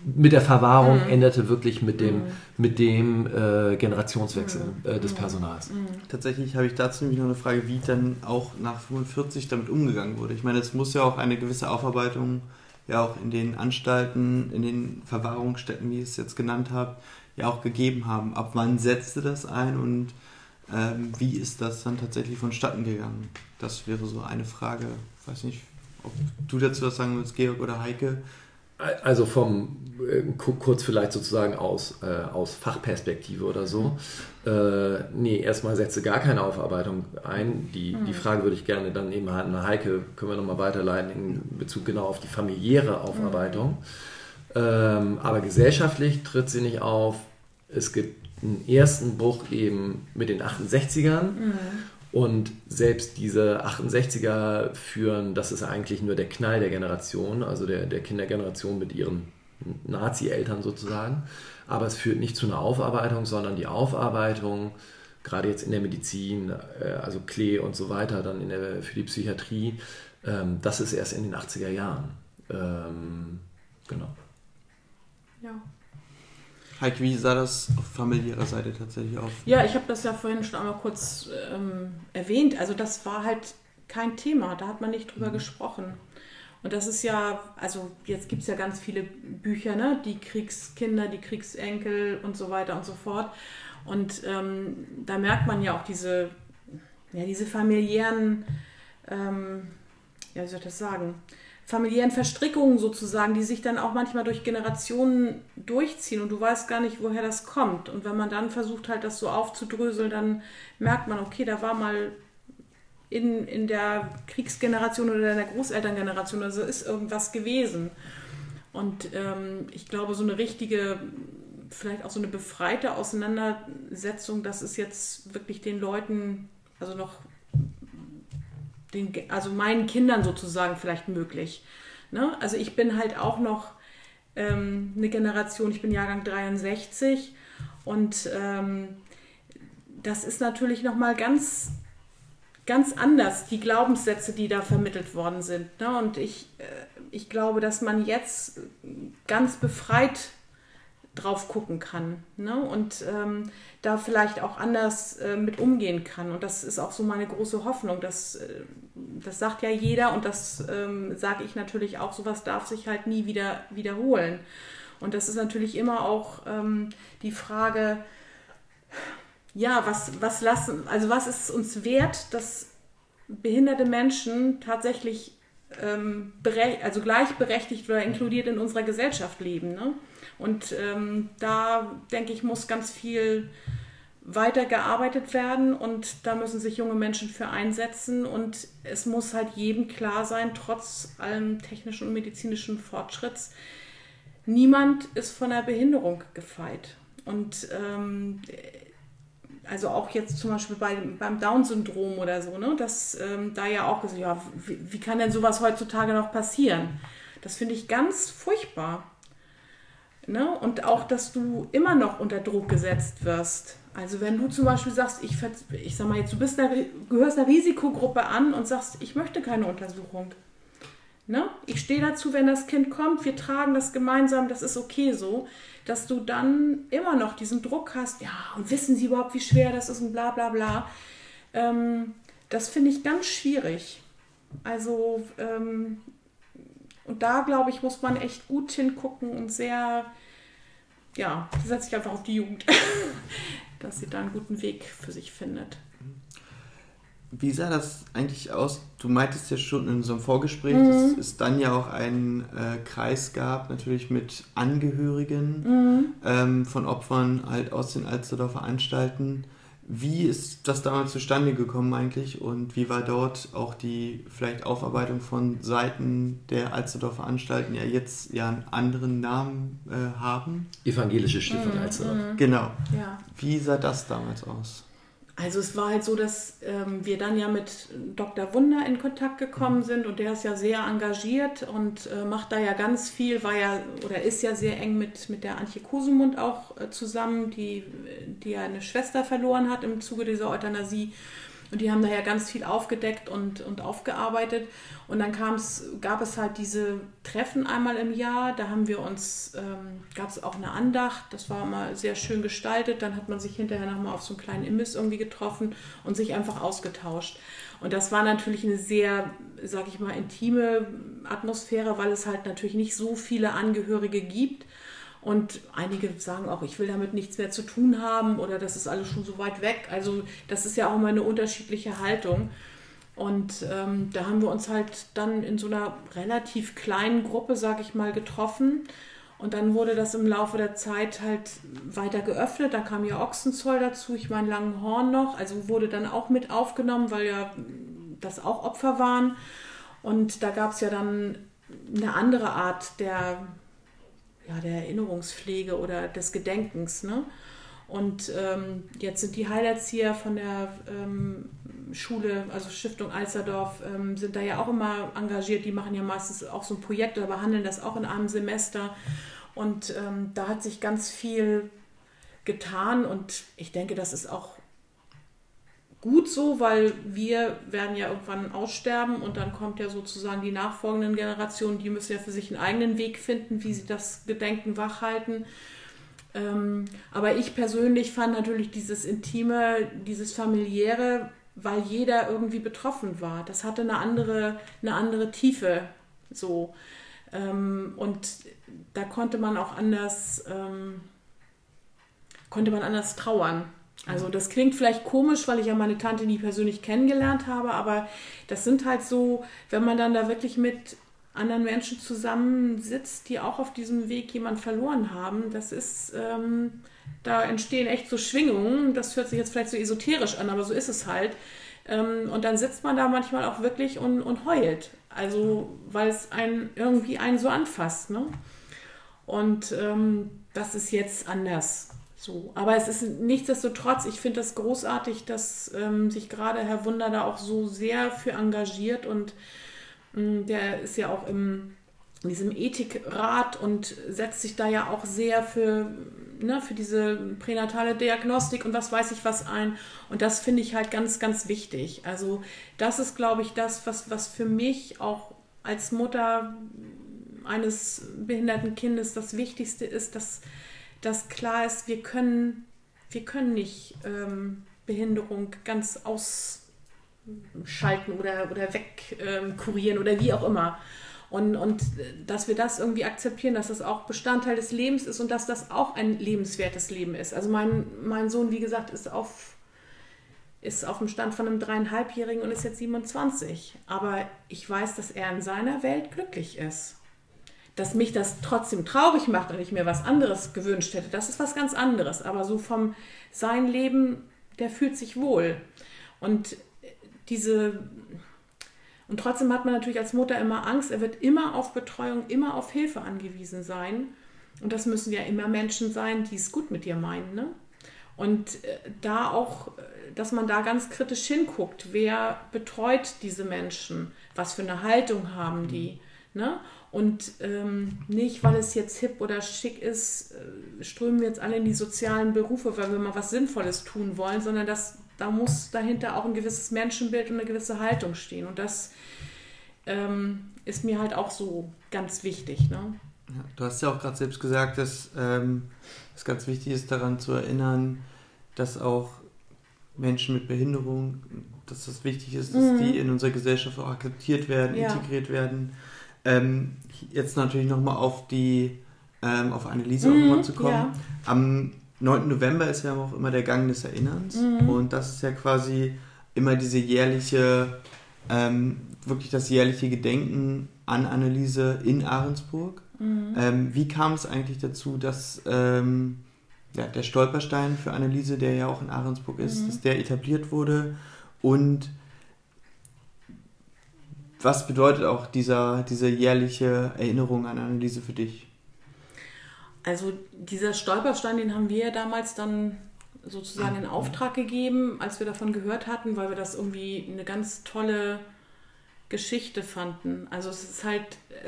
mit der Verwahrung endete wirklich mit dem Generationswechsel des Personals. Tatsächlich habe ich dazu nämlich noch eine Frage, wie dann auch nach 45 damit umgegangen wurde. Ich meine, es muss ja auch eine gewisse Aufarbeitung ja auch in den Anstalten, in den Verwahrungsstätten, wie ihr es jetzt genannt habt, ja auch gegeben haben. Ab wann setzte das ein und wie ist das dann tatsächlich vonstatten gegangen? Das wäre so eine Frage. Ich weiß nicht, ob du dazu was sagen willst, Georg oder Heike. Also kurz vielleicht sozusagen aus Fachperspektive oder so. Erstmal setze gar keine Aufarbeitung ein. Die Frage würde ich gerne dann eben an Heike, können wir nochmal weiterleiten in Bezug genau auf die familiäre Aufarbeitung. Aber gesellschaftlich tritt sie nicht auf. Es gibt einen ersten Bruch eben mit den 68ern. Und selbst diese 68er führen, das ist eigentlich nur der Knall der Generation, also der Kindergeneration mit ihren Nazi-Eltern sozusagen. Aber es führt nicht zu einer Aufarbeitung, sondern die Aufarbeitung, gerade jetzt in der Medizin, also Klee und so weiter, dann für die Psychiatrie, das ist erst in den 80er Jahren. Genau. Ja. Heike, wie sah das auf familiärer Seite tatsächlich aus? Ja, ich habe das ja vorhin schon einmal kurz erwähnt. Also das war halt kein Thema, da hat man nicht drüber gesprochen. Und das ist ja, also jetzt gibt es ja ganz viele Bücher, ne? Die Kriegskinder, die Kriegsenkel und so weiter und so fort. Und da merkt man ja auch diese familiären, wie soll ich das sagen, familiären Verstrickungen sozusagen, die sich dann auch manchmal durch Generationen durchziehen und du weißt gar nicht, woher das kommt. Und wenn man dann versucht halt das so aufzudröseln, dann merkt man, okay, da war mal in der Kriegsgeneration oder in der Großelterngeneration, also ist irgendwas gewesen. Und ich glaube, so eine richtige, vielleicht auch so eine befreite Auseinandersetzung, das ist jetzt wirklich den Leuten, also noch meinen Kindern sozusagen vielleicht möglich. Ne? Also ich bin halt auch noch eine Generation, ich bin Jahrgang 63 und das ist natürlich nochmal ganz, ganz anders, die Glaubenssätze, die da vermittelt worden sind. Ne? Und ich glaube, dass man jetzt ganz befreit drauf gucken kann, ne? Und da vielleicht auch anders mit umgehen kann. Und das ist auch so meine große Hoffnung. Das sagt ja jeder und das sage ich natürlich auch, sowas darf sich halt nie wieder wiederholen. Und das ist natürlich immer auch die Frage, ja, was ist uns wert, dass behinderte Menschen tatsächlich gleichberechtigt oder inkludiert in unserer Gesellschaft leben, ne? Und da, denke ich, muss ganz viel weiter gearbeitet werden und da müssen sich junge Menschen für einsetzen und es muss halt jedem klar sein, trotz allem technischen und medizinischen Fortschritts, niemand ist von der Behinderung gefeit. Und also auch jetzt zum Beispiel beim Down-Syndrom oder so, ne, dass da ja auch gesagt, ja, wie kann denn sowas heutzutage noch passieren? Das finde ich ganz furchtbar. Ne? Und auch, dass du immer noch unter Druck gesetzt wirst. Also wenn du zum Beispiel sagst, ich sag mal jetzt, du gehörst einer Risikogruppe an und sagst, ich möchte keine Untersuchung. Ne? Ich stehe dazu, wenn das Kind kommt, wir tragen das gemeinsam, das ist okay so, dass du dann immer noch diesen Druck hast, ja, und wissen sie überhaupt, wie schwer das ist und bla bla bla. Das finde ich ganz schwierig. Also und da, glaube ich, muss man echt gut hingucken und sehr, ja, setze ich einfach auf die Jugend, dass sie da einen guten Weg für sich findet. Wie sah das eigentlich aus? Du meintest ja schon in so einem Vorgespräch, dass es dann ja auch einen Kreis gab, natürlich mit Angehörigen von Opfern halt aus den Alsterdorfer Anstalten. Wie ist das damals zustande gekommen eigentlich und wie war dort auch die vielleicht Aufarbeitung von Seiten der Alsterdorfer Anstalten, ja jetzt ja einen anderen Namen haben? Evangelische Stiftung Alsterdorf. Genau. Ja. Wie sah das damals aus? Also es war halt so, dass wir dann ja mit Dr. Wunder in Kontakt gekommen sind und der ist ja sehr engagiert und macht da ja ganz viel, ist ja sehr eng mit der Antje Kosemund auch zusammen, die ja eine Schwester verloren hat im Zuge dieser Euthanasie. Und die haben da ja ganz viel aufgedeckt und aufgearbeitet. Und dann gab es halt diese Treffen einmal im Jahr. Da haben wir uns, gab es auch eine Andacht. Das war mal sehr schön gestaltet. Dann hat man sich hinterher nochmal auf so einen kleinen Imbiss irgendwie getroffen und sich einfach ausgetauscht. Und das war natürlich eine sehr, sag ich mal, intime Atmosphäre, weil es halt natürlich nicht so viele Angehörige gibt. Und einige sagen auch, ich will damit nichts mehr zu tun haben oder das ist alles schon so weit weg. Also das ist ja auch immer eine unterschiedliche Haltung. Und da haben wir uns halt dann in so einer relativ kleinen Gruppe, sag ich mal, getroffen. Und dann wurde das im Laufe der Zeit halt weiter geöffnet. Da kam ja Ochsenzoll dazu, ich meine Langenhorn noch. Also wurde dann auch mit aufgenommen, weil ja das auch Opfer waren. Und da gab es ja dann eine andere Art der Erinnerungspflege oder des Gedenkens. Ne? Und jetzt sind die Heilerzieher von der Schule, also Stiftung Alsterdorf, sind da ja auch immer engagiert. Die machen ja meistens auch so ein Projekt oder behandeln das auch in einem Semester. Und da hat sich ganz viel getan und ich denke, das ist auch gut so, weil wir werden ja irgendwann aussterben und dann kommt ja sozusagen die nachfolgenden Generationen, die müssen ja für sich einen eigenen Weg finden, wie sie das Gedenken wachhalten. Aber ich persönlich fand natürlich dieses Intime, dieses Familiäre, weil jeder irgendwie betroffen war. Das hatte eine andere Tiefe so. Und da konnte man auch anders trauern. Also das klingt vielleicht komisch, weil ich ja meine Tante nie persönlich kennengelernt habe, aber das sind halt so, wenn man dann da wirklich mit anderen Menschen zusammensitzt, die auch auf diesem Weg jemanden verloren haben, das ist, da entstehen echt so Schwingungen, das hört sich jetzt vielleicht so esoterisch an, aber so ist es halt. Und dann sitzt man da manchmal auch wirklich und heult, also weil es irgendwie einen so anfasst, ne? Und das ist jetzt anders. So, aber es ist nichtsdestotrotz, ich finde das großartig, dass sich gerade Herr Wunder da auch so sehr für engagiert und der ist ja auch in diesem Ethikrat und setzt sich da ja auch sehr für diese pränatale Diagnostik und was weiß ich was ein. Und das finde ich halt ganz, ganz wichtig. Also das ist, glaube ich, das, was für mich auch als Mutter eines behinderten Kindes das Wichtigste ist, dass klar ist, wir können nicht Behinderung ganz ausschalten oder wegkurieren oder wie auch immer. Und dass wir das irgendwie akzeptieren, dass das auch Bestandteil des Lebens ist und dass das auch ein lebenswertes Leben ist. Also mein Sohn, wie gesagt, ist auf dem Stand von einem 3,5-Jährigen und ist jetzt 27. Aber ich weiß, dass er in seiner Welt glücklich ist. Dass mich das trotzdem traurig macht und ich mir was anderes gewünscht hätte, das ist was ganz anderes. Aber so sein Leben, der fühlt sich wohl. Und trotzdem hat man natürlich als Mutter immer Angst, er wird immer auf Betreuung, immer auf Hilfe angewiesen sein. Und das müssen ja immer Menschen sein, die es gut mit dir meinen. Ne? Und da auch, dass man da ganz kritisch hinguckt, wer betreut diese Menschen, was für eine Haltung haben die. Ne? Und nicht, weil es jetzt hip oder schick ist, strömen wir jetzt alle in die sozialen Berufe, weil wir mal was Sinnvolles tun wollen, sondern da muss dahinter auch ein gewisses Menschenbild und eine gewisse Haltung stehen. Und das ist mir halt auch so ganz wichtig. Ne? Ja, du hast ja auch gerade selbst gesagt, dass es ganz wichtig ist, daran zu erinnern, dass auch Menschen mit Behinderung, dass das wichtig ist, dass die in unserer Gesellschaft auch akzeptiert werden, integriert werden. Jetzt natürlich nochmal auf Anneliese nochmal zu kommen. Ja. Am 9. November ist ja auch immer der Gang des Erinnerns und das ist ja quasi immer diese jährliche, wirklich das jährliche Gedenken an Anneliese in Ahrensburg. Wie kam es eigentlich dazu, dass der Stolperstein für Anneliese, der ja auch in Ahrensburg ist, dass der etabliert wurde und was bedeutet auch diese jährliche Erinnerung an Anneliese für dich? Also dieser Stolperstein, den haben wir damals dann sozusagen in Auftrag gegeben, als wir davon gehört hatten, weil wir das irgendwie eine ganz tolle Geschichte fanden. Also es ist halt,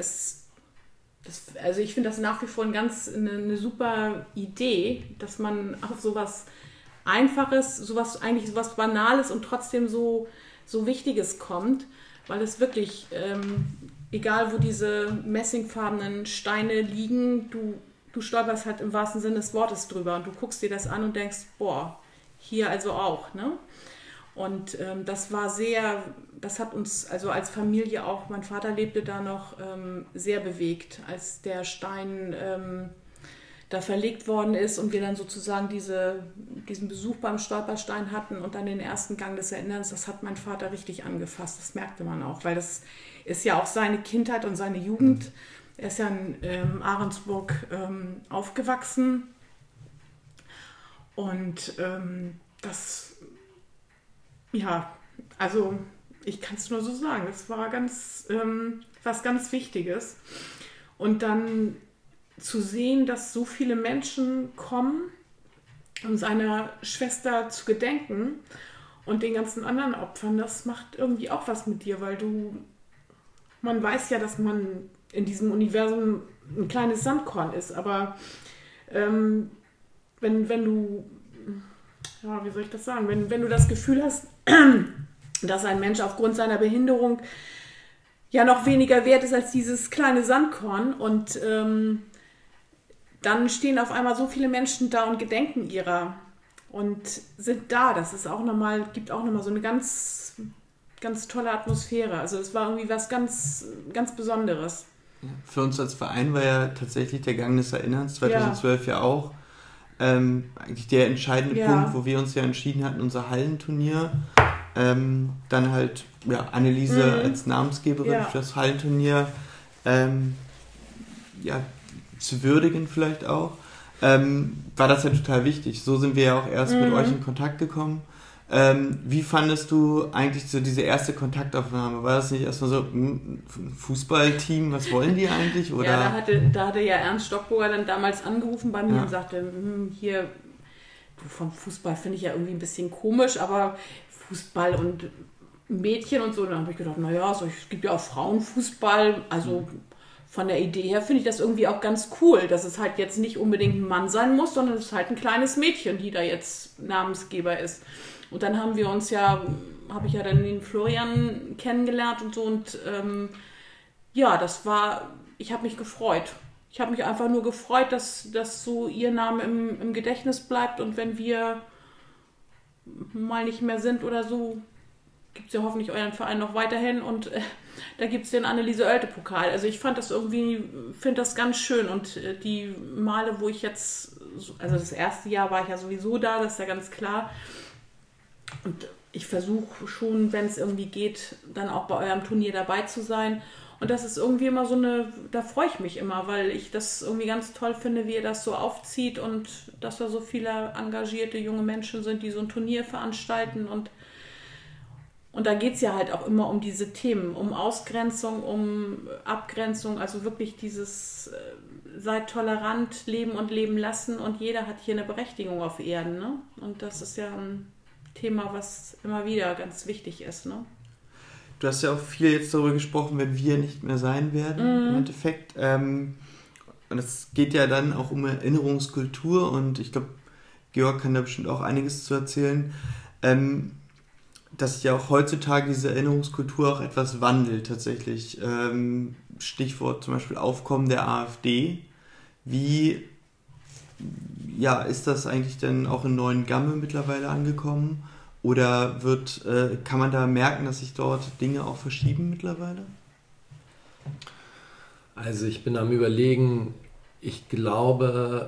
also ich finde das nach wie vor eine super Idee, dass man auf sowas Einfaches, sowas Banales und trotzdem so Wichtiges kommt, weil es wirklich, egal wo diese messingfarbenen Steine liegen, du stolperst halt im wahrsten Sinne des Wortes drüber und du guckst dir das an und denkst, boah, hier also auch, ne? Und das hat uns also als Familie auch, mein Vater lebte da noch, sehr bewegt, als der Stein da verlegt worden ist und wir dann sozusagen diesen Besuch beim Stolperstein hatten und dann den ersten Gang des Erinnerns, das hat mein Vater richtig angefasst, das merkte man auch, weil das ist ja auch seine Kindheit und seine Jugend. Er ist ja in Ahrensburg aufgewachsen und also ich kann es nur so sagen, das war was ganz Wichtiges. Und dann zu sehen, dass so viele Menschen kommen, um seiner Schwester zu gedenken und den ganzen anderen Opfern, das macht irgendwie auch was mit dir, weil man weiß ja, dass man in diesem Universum ein kleines Sandkorn ist, aber wenn du, ja, wie soll ich das sagen, wenn du das Gefühl hast, dass ein Mensch aufgrund seiner Behinderung ja noch weniger wert ist als dieses kleine Sandkorn und dann stehen auf einmal so viele Menschen da und gedenken ihrer und sind da. Das ist gibt auch nochmal so eine ganz, ganz tolle Atmosphäre. Also es war irgendwie was ganz, ganz Besonderes. Für uns als Verein war ja tatsächlich der Gang des Erinnerns 2012 ja auch eigentlich der entscheidende Punkt, wo wir uns ja entschieden hatten, unser Hallenturnier dann halt Anneliese als Namensgeberin für das Hallenturnier zu würdigen vielleicht auch, war das ja total wichtig. So sind wir ja auch erst mit euch in Kontakt gekommen. Wie fandest du eigentlich so diese erste Kontaktaufnahme? War das nicht erstmal so ein Fußballteam, was wollen die eigentlich? Oder? Ja, da hatte ja Ernst Stockburger dann damals angerufen bei mir und sagte, hier, du, vom Fußball finde ich ja irgendwie ein bisschen komisch, aber Fußball und Mädchen und so, dann habe ich gedacht, naja, es gibt ja auch Frauenfußball, also von der Idee her finde ich das irgendwie auch ganz cool, dass es halt jetzt nicht unbedingt ein Mann sein muss, sondern es ist halt ein kleines Mädchen, die da jetzt Namensgeber ist. Und dann habe ich ja dann den Florian kennengelernt und so und ich habe mich gefreut. Ich habe mich einfach nur gefreut, dass so ihr Name im Gedächtnis bleibt und wenn wir mal nicht mehr sind oder so, gibt es ja hoffentlich euren Verein noch weiterhin und da gibt es den Anneliese-Oelde-Pokal. Also ich finde das ganz schön und die Male, wo ich jetzt, also das erste Jahr war ich ja sowieso da, das ist ja ganz klar. Und ich versuche schon, wenn es irgendwie geht, dann auch bei eurem Turnier dabei zu sein. Und das ist irgendwie immer da freue ich mich immer, weil ich das irgendwie ganz toll finde, wie ihr das so aufzieht und dass da so viele engagierte junge Menschen sind, die so ein Turnier veranstalten. Und da geht es ja halt auch immer um diese Themen, um Ausgrenzung, um Abgrenzung, also wirklich dieses seid tolerant, leben und leben lassen und jeder hat hier eine Berechtigung auf Erden. Ne? Und das ist ja ein Thema, was immer wieder ganz wichtig ist. Ne? Du hast ja auch viel jetzt darüber gesprochen, wenn wir nicht mehr sein werden, im Endeffekt. Und es geht ja dann auch um Erinnerungskultur und ich glaube, Georg kann da bestimmt auch einiges zu erzählen, dass ja auch heutzutage diese Erinnerungskultur auch etwas wandelt tatsächlich. Stichwort zum Beispiel Aufkommen der AfD. Wie ist das eigentlich denn auch in Neuengamme mittlerweile angekommen? Oder kann man da merken, dass sich dort Dinge auch verschieben mittlerweile? Also ich bin am Überlegen, ich glaube,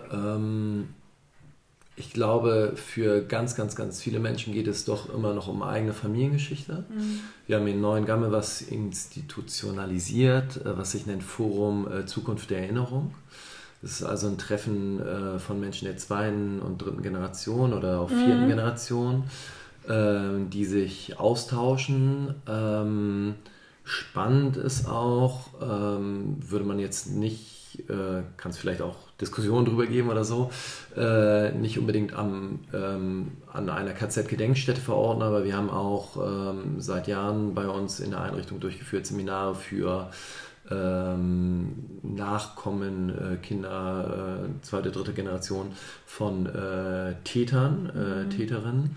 für ganz, ganz, ganz viele Menschen geht es doch immer noch um eigene Familiengeschichte. Wir haben in Neuengamme was institutionalisiert, was sich nennt Forum Zukunft der Erinnerung. Das ist also ein Treffen von Menschen der 2. und 3. Generation oder auch 4. Generation, die sich austauschen. Spannend ist auch, würde man jetzt nicht, kann es vielleicht auch Diskussionen drüber geben oder so, nicht unbedingt an einer KZ-Gedenkstätte verorten, aber wir haben auch seit Jahren bei uns in der Einrichtung durchgeführt Seminare für Nachkommen, Kinder, zweite, dritte Generation von Täterinnen,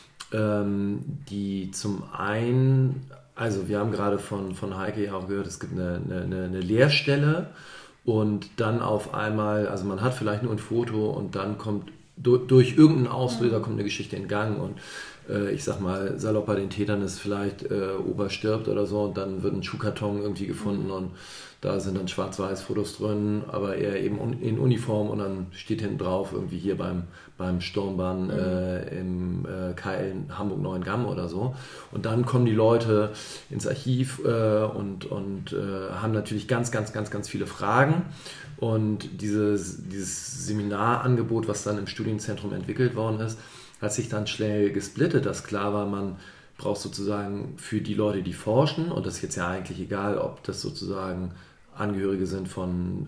die zum einen, also wir haben gerade von Heike ja auch gehört, es gibt eine Leerstelle und dann auf einmal, also man hat vielleicht nur ein Foto und dann kommt durch irgendeinen Auslöser kommt eine Geschichte in Gang und ich sag mal, salopp bei den Tätern ist vielleicht Opa stirbt oder so und dann wird ein Schuhkarton irgendwie gefunden und da sind dann Schwarz-Weiß-Fotos drin, aber eher eben in Uniform und dann steht hinten drauf irgendwie hier beim Sturmbahn im KL Hamburg-Neuengamme oder so. Und dann kommen die Leute ins Archiv und haben natürlich ganz, ganz, ganz, ganz viele Fragen. Und dieses Seminarangebot, was dann im Studienzentrum entwickelt worden ist, hat sich dann schnell gesplittet, dass klar war, man braucht sozusagen für die Leute, die forschen, und das ist jetzt ja eigentlich egal, ob das sozusagen Angehörige sind von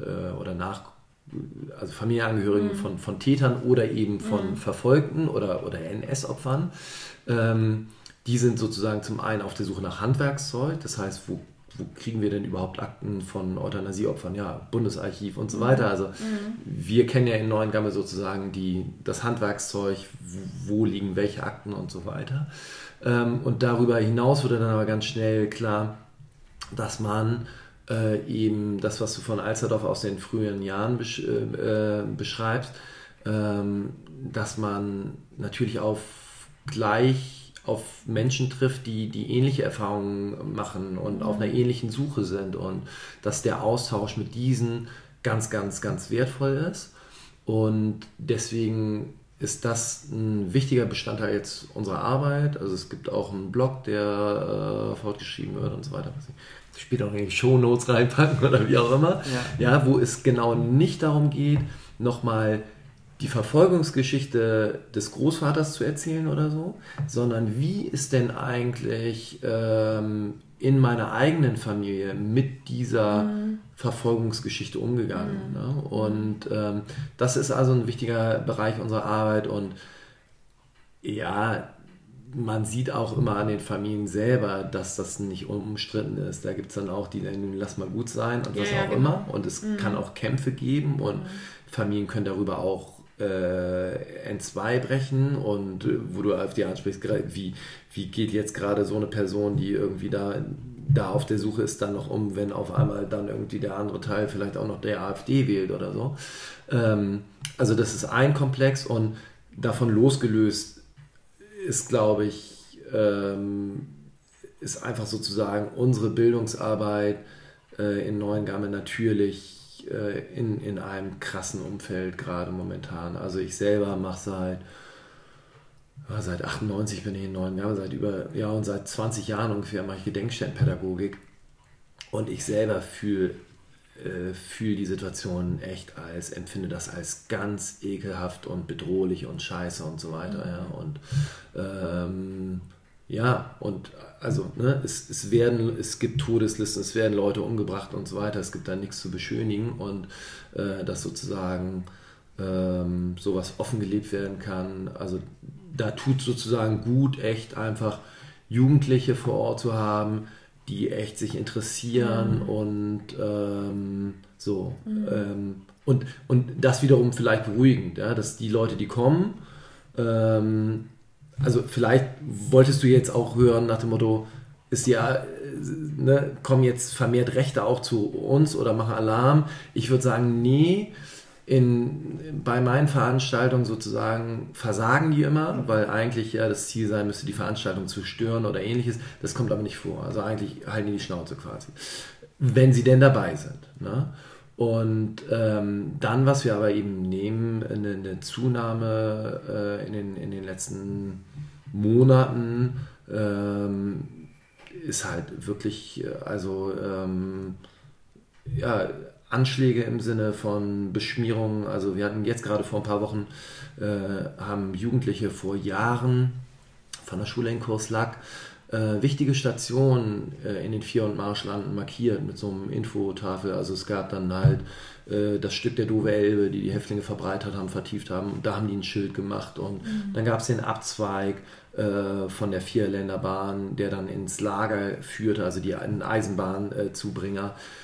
also Familienangehörigen von Tätern oder eben von Verfolgten oder NS-Opfern. Die sind sozusagen zum einen auf der Suche nach Handwerkszeug, das heißt, wo kriegen wir denn überhaupt Akten von Euthanasieopfern? Ja, Bundesarchiv und so weiter. Also wir kennen ja in Neuengamme sozusagen das Handwerkszeug, wo liegen welche Akten und so weiter. Und darüber hinaus wurde dann aber ganz schnell klar, dass man eben das, was du von Alsterdorf aus den frühen Jahren beschreibst, dass man natürlich auf Menschen trifft, die ähnliche Erfahrungen machen und auf einer ähnlichen Suche sind und dass der Austausch mit diesen ganz, ganz, ganz wertvoll ist. Und deswegen ist das ein wichtiger Bestandteil jetzt unserer Arbeit. Also es gibt auch einen Blog, der fortgeschrieben wird und so weiter. Später auch in die Shownotes reinpacken oder wie auch immer. Ja, wo es genau nicht darum geht, nochmal die Verfolgungsgeschichte des Großvaters zu erzählen oder so, sondern wie ist denn eigentlich in meiner eigenen Familie mit dieser Verfolgungsgeschichte umgegangen. Ne? Und das ist also ein wichtiger Bereich unserer Arbeit und ja, man sieht auch immer an den Familien selber, dass das nicht umstritten ist. Da gibt es dann auch die, lass mal gut sein und was auch immer. Und es kann auch Kämpfe geben und Familien können darüber auch entzwei brechen und wo du auf die ansprichst, wie geht jetzt gerade so eine Person, die irgendwie da auf der Suche ist, dann noch um, wenn auf einmal dann irgendwie der andere Teil vielleicht auch noch der AfD wählt oder so. Also das ist ein Komplex und davon losgelöst ist, glaube ich, ist einfach sozusagen unsere Bildungsarbeit in Neuengamme natürlich in einem krassen Umfeld gerade momentan. Also ich selber mache seit 98 bin ich in Neuengamme, seit 20 Jahren ungefähr mache ich Gedenkstättenpädagogik und ich selber fühle die Situation echt empfinde das als ganz ekelhaft und bedrohlich und scheiße und so weiter. Ja. Und es gibt Todeslisten, es werden Leute umgebracht und so weiter, es gibt da nichts zu beschönigen und dass sozusagen sowas offen gelebt werden kann. Also da tut sozusagen gut, echt einfach Jugendliche vor Ort zu haben, die echt sich interessieren und so. Und das wiederum vielleicht beruhigend, ja, dass die Leute, die kommen, also vielleicht wolltest du jetzt auch hören nach dem Motto, kommen jetzt vermehrt Rechte auch zu uns oder machen Alarm. Ich würde sagen, nee, bei meinen Veranstaltungen sozusagen versagen die immer, weil eigentlich ja das Ziel sein müsste, die Veranstaltung zu stören oder ähnliches. Das kommt aber nicht vor. Also eigentlich halten die Schnauze quasi, wenn sie denn dabei sind. Ne? Und dann, was wir aber eben nehmen, eine Zunahme in den letzten Monaten ist halt wirklich, Anschläge im Sinne von Beschmierungen. Also wir hatten jetzt gerade vor ein paar Wochen, haben Jugendliche vor Jahren von der Schule in Courslac wichtige Stationen in den Vier- und Marschlanden markiert mit so einem Infotafel. Also es gab dann halt das Stück der Dove Elbe, die Häftlinge verbreitert haben, vertieft haben. Da haben die ein Schild gemacht und dann gab es den Abzweig von der Vierländerbahn, der dann ins Lager führte, also einen Eisenbahnzubringer.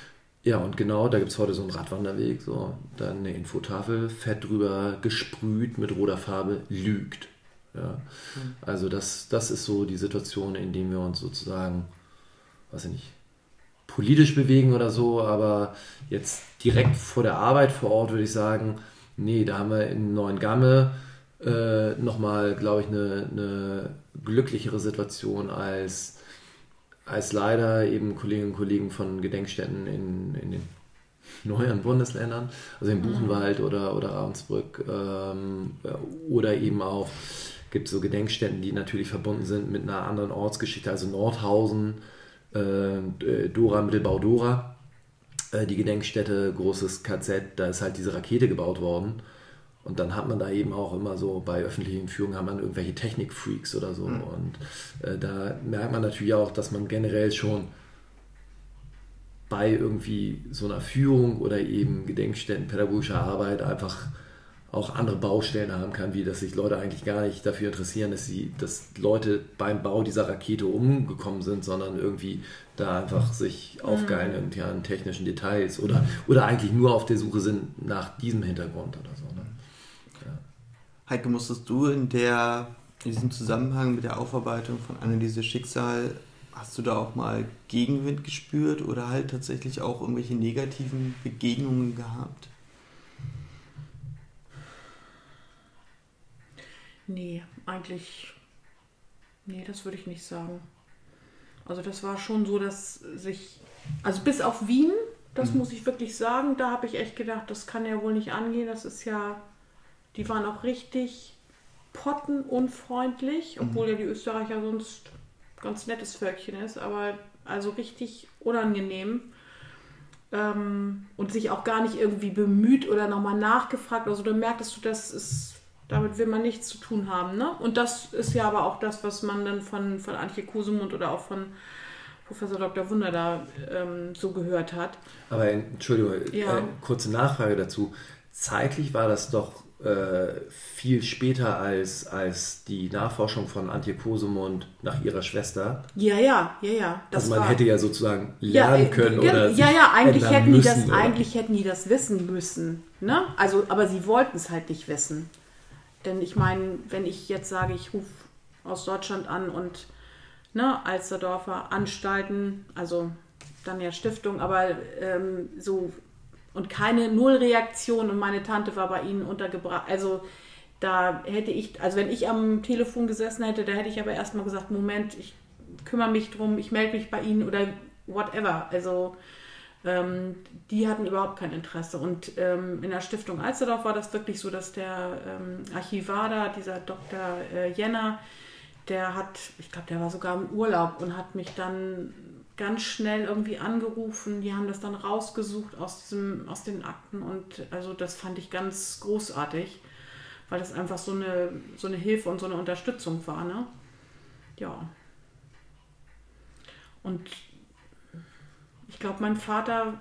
Ja, und genau, da gibt es heute so einen Radwanderweg, so, dann eine Infotafel, fett drüber gesprüht mit roter Farbe, lügt. Ja. Also das ist so die Situation, in der wir uns sozusagen, weiß ich nicht, politisch bewegen oder so, aber jetzt direkt vor der Arbeit vor Ort würde ich sagen, nee, da haben wir in Neuengamme nochmal, glaube ich, eine glücklichere Situation als leider eben Kolleginnen und Kollegen von Gedenkstätten in den neuen Bundesländern, also in Buchenwald oder Ravensbrück oder eben auch, gibt so Gedenkstätten, die natürlich verbunden sind mit einer anderen Ortsgeschichte, also Nordhausen, Dora, Mittelbau Dora, die Gedenkstätte, großes KZ, da ist halt diese Rakete gebaut worden. Und dann hat man da eben auch immer so, bei öffentlichen Führungen haben man irgendwelche Technikfreaks oder so. Und da merkt man natürlich auch, dass man generell schon bei irgendwie so einer Führung oder eben Gedenkstätten, pädagogischer Arbeit einfach auch andere Baustellen haben kann, wie dass sich Leute eigentlich gar nicht dafür interessieren, dass Leute beim Bau dieser Rakete umgekommen sind, sondern irgendwie da einfach sich aufgeilen irgendwie an technischen Details oder eigentlich nur auf der Suche sind nach diesem Hintergrund oder so. Ne? Ja. Heike, musstest du in diesem Zusammenhang mit der Aufarbeitung von Anneliese Schicksal, hast du da auch mal Gegenwind gespürt oder halt tatsächlich auch irgendwelche negativen Begegnungen gehabt? Nee, das würde ich nicht sagen. Also das war schon so, dass also bis auf Wien, das muss ich wirklich sagen, da habe ich echt gedacht, das kann ja wohl nicht angehen, das ist ja, die waren auch richtig pottenunfreundlich, obwohl ja die Österreicher sonst ganz nettes Völkchen ist, aber also richtig unangenehm und sich auch gar nicht irgendwie bemüht oder nochmal nachgefragt, also da merktest du, damit will man nichts zu tun haben. Ne? Und das ist ja aber auch das, was man dann von Antje Kosemund oder auch von Professor Dr. Wunder da so gehört hat. Aber Entschuldigung, ja. Kurze Nachfrage dazu. Zeitlich war das doch viel später als die Nachforschung von Antje Kosemund nach ihrer Schwester. Ja. Also man hätte ja sozusagen lernen können oder eigentlich hätten die das wissen müssen. Ne? Also, aber sie wollten es halt nicht wissen. Denn ich meine, wenn ich jetzt sage, ich rufe aus Deutschland an und Alsterdorfer Anstalten, also dann ja Stiftung, aber so und keine Nullreaktion und meine Tante war bei ihnen untergebracht. Also da hätte ich, also wenn ich am Telefon gesessen hätte, da hätte ich aber erstmal gesagt, Moment, ich kümmere mich drum, ich melde mich bei ihnen oder whatever. Also die hatten überhaupt kein Interesse. Und in der Stiftung Alsterdorf war das wirklich so, dass der Archivar da, dieser Dr. Jenner, der war sogar im Urlaub und hat mich dann ganz schnell irgendwie angerufen. Die haben das dann rausgesucht aus den Akten und also das fand ich ganz großartig, weil das einfach so eine Hilfe und so eine Unterstützung war. Ne? Ja. Und ich glaube, mein Vater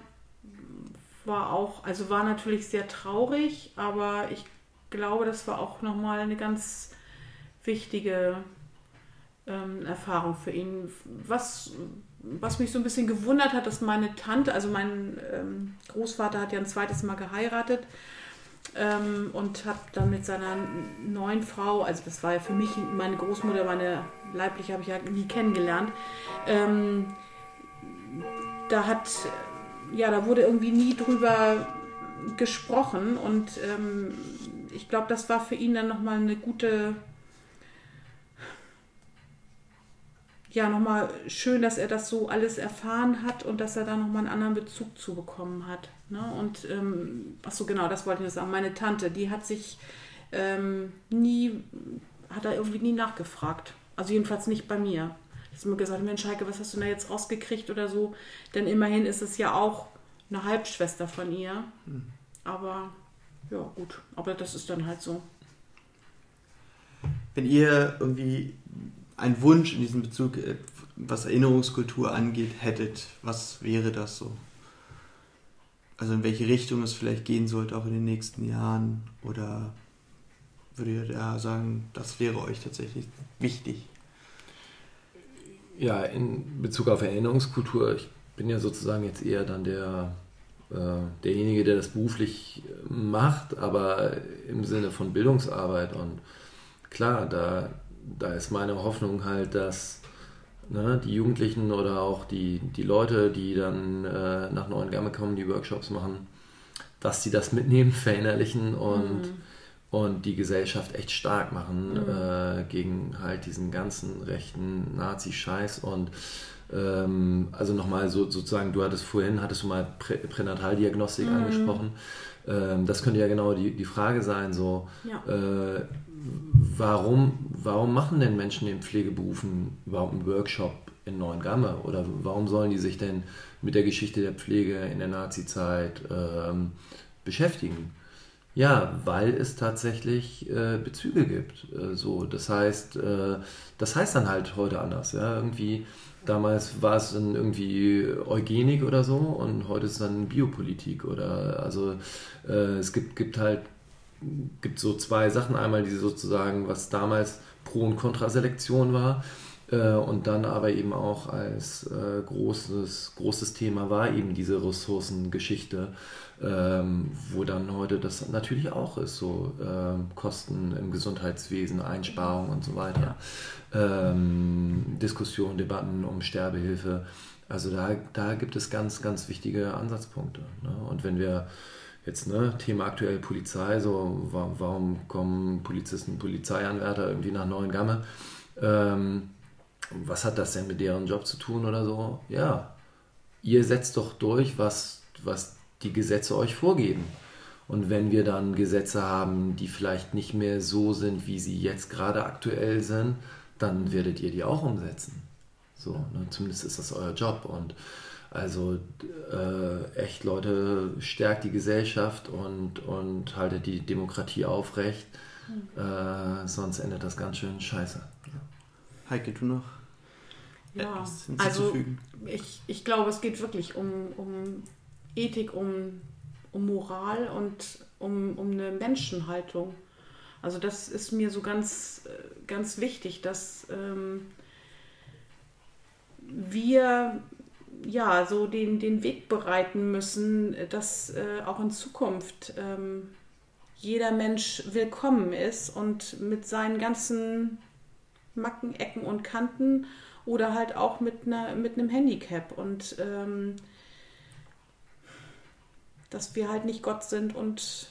war natürlich sehr traurig, aber ich glaube, das war auch nochmal eine ganz wichtige Erfahrung für ihn. Was mich so ein bisschen gewundert hat, dass meine Tante, also mein Großvater hat ja ein zweites Mal geheiratet und hat dann mit seiner neuen Frau, also das war ja für mich meine Großmutter, meine leibliche habe ich ja nie kennengelernt, da wurde irgendwie nie drüber gesprochen und ich glaube, das war für ihn dann nochmal eine gute, nochmal schön, dass er das so alles erfahren hat und dass er da nochmal einen anderen Bezug zu bekommen hat. Ne? Und, das wollte ich nur sagen, meine Tante, die hat sich hat er irgendwie nie nachgefragt. Also jedenfalls nicht bei mir. Ich habe mir gesagt, Mensch Heike, was hast du da jetzt rausgekriegt oder so? Denn immerhin ist es ja auch eine Halbschwester von ihr. Aber, ja gut, aber das ist dann halt so. Wenn ihr irgendwie einen Wunsch in diesem Bezug, was Erinnerungskultur angeht, hättet, was wäre das so? Also in welche Richtung es vielleicht gehen sollte, auch in den nächsten Jahren? Oder würdet ihr da sagen, das wäre euch tatsächlich wichtig? Ja, in Bezug auf Erinnerungskultur, ich bin ja sozusagen jetzt eher dann der derjenige, der das beruflich macht, aber im Sinne von Bildungsarbeit. Und klar, da ist meine Hoffnung halt, dass die Jugendlichen oder auch die Leute, die dann nach Neuengamme kommen, die Workshops machen, dass sie das mitnehmen, verinnerlichen und die Gesellschaft echt stark machen gegen halt diesen ganzen rechten Nazi-Scheiß. Und also nochmal sozusagen, hattest du mal Pränataldiagnostik angesprochen. Das könnte ja genau die Frage sein, so warum machen denn Menschen in Pflegeberufen überhaupt einen Workshop in Neuengamme? Oder warum sollen die sich denn mit der Geschichte der Pflege in der Nazi-Zeit beschäftigen? Ja, weil es tatsächlich Bezüge gibt. Das heißt dann halt heute anders. Ja? Irgendwie, damals war es dann irgendwie Eugenik oder so und heute ist es dann Biopolitik. Es gibt so zwei Sachen. Einmal diese sozusagen, was damals Pro- und Kontraselektion war. Und dann aber eben auch als großes Thema war eben diese Ressourcengeschichte, wo dann heute das natürlich auch ist, so Kosten im Gesundheitswesen, Einsparungen und so weiter, Diskussionen, Debatten um Sterbehilfe. Also da gibt es ganz, ganz wichtige Ansatzpunkte. Ne? Und wenn wir jetzt, Thema aktuell Polizei, so warum kommen Polizisten, Polizeianwärter irgendwie nach Neuengamme? Was hat das denn mit deren Job zu tun oder so? Ja, ihr setzt doch durch, was die Gesetze euch vorgeben. Und wenn wir dann Gesetze haben, die vielleicht nicht mehr so sind, wie sie jetzt gerade aktuell sind, dann werdet ihr die auch umsetzen. So, zumindest ist das euer Job. Und also echt, Leute, stärkt die Gesellschaft und haltet die Demokratie aufrecht, sonst endet das ganz schön scheiße. Heike, du noch? Ja, also ich glaube, es geht wirklich um Ethik, um Moral und um eine Menschenhaltung. Also das ist mir so ganz, ganz wichtig, dass wir so den Weg bereiten müssen, dass auch in Zukunft jeder Mensch willkommen ist und mit seinen ganzen Macken, Ecken und Kanten oder halt auch mit einem Handicap und dass wir halt nicht Gott sind und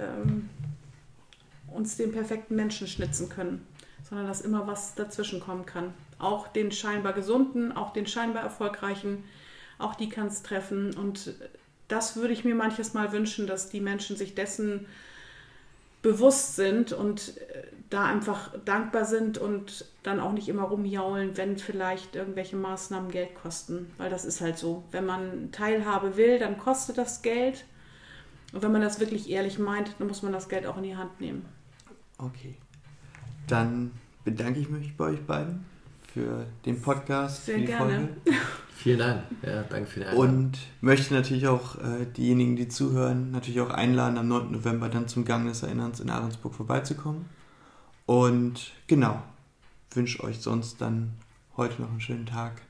uns den perfekten Menschen schnitzen können, sondern dass immer was dazwischen kommen kann. Auch den scheinbar Gesunden, auch den scheinbar Erfolgreichen, auch die kann es treffen. Und das würde ich mir manches Mal wünschen, dass die Menschen sich dessen bewusst sind und da einfach dankbar sind und dann auch nicht immer rumjaulen, wenn vielleicht irgendwelche Maßnahmen Geld kosten. Weil das ist halt so. Wenn man Teilhabe will, dann kostet das Geld. Und wenn man das wirklich ehrlich meint, dann muss man das Geld auch in die Hand nehmen. Okay. Dann bedanke ich mich bei euch beiden für den Podcast. Sehr gerne. Folge. Vielen Dank. Ja, danke für die Einladung. Und möchte natürlich auch diejenigen, die zuhören, natürlich auch einladen, am 9. November dann zum Gang des Erinnerns in Ahrensburg vorbeizukommen. Und genau, wünsche euch sonst dann heute noch einen schönen Tag.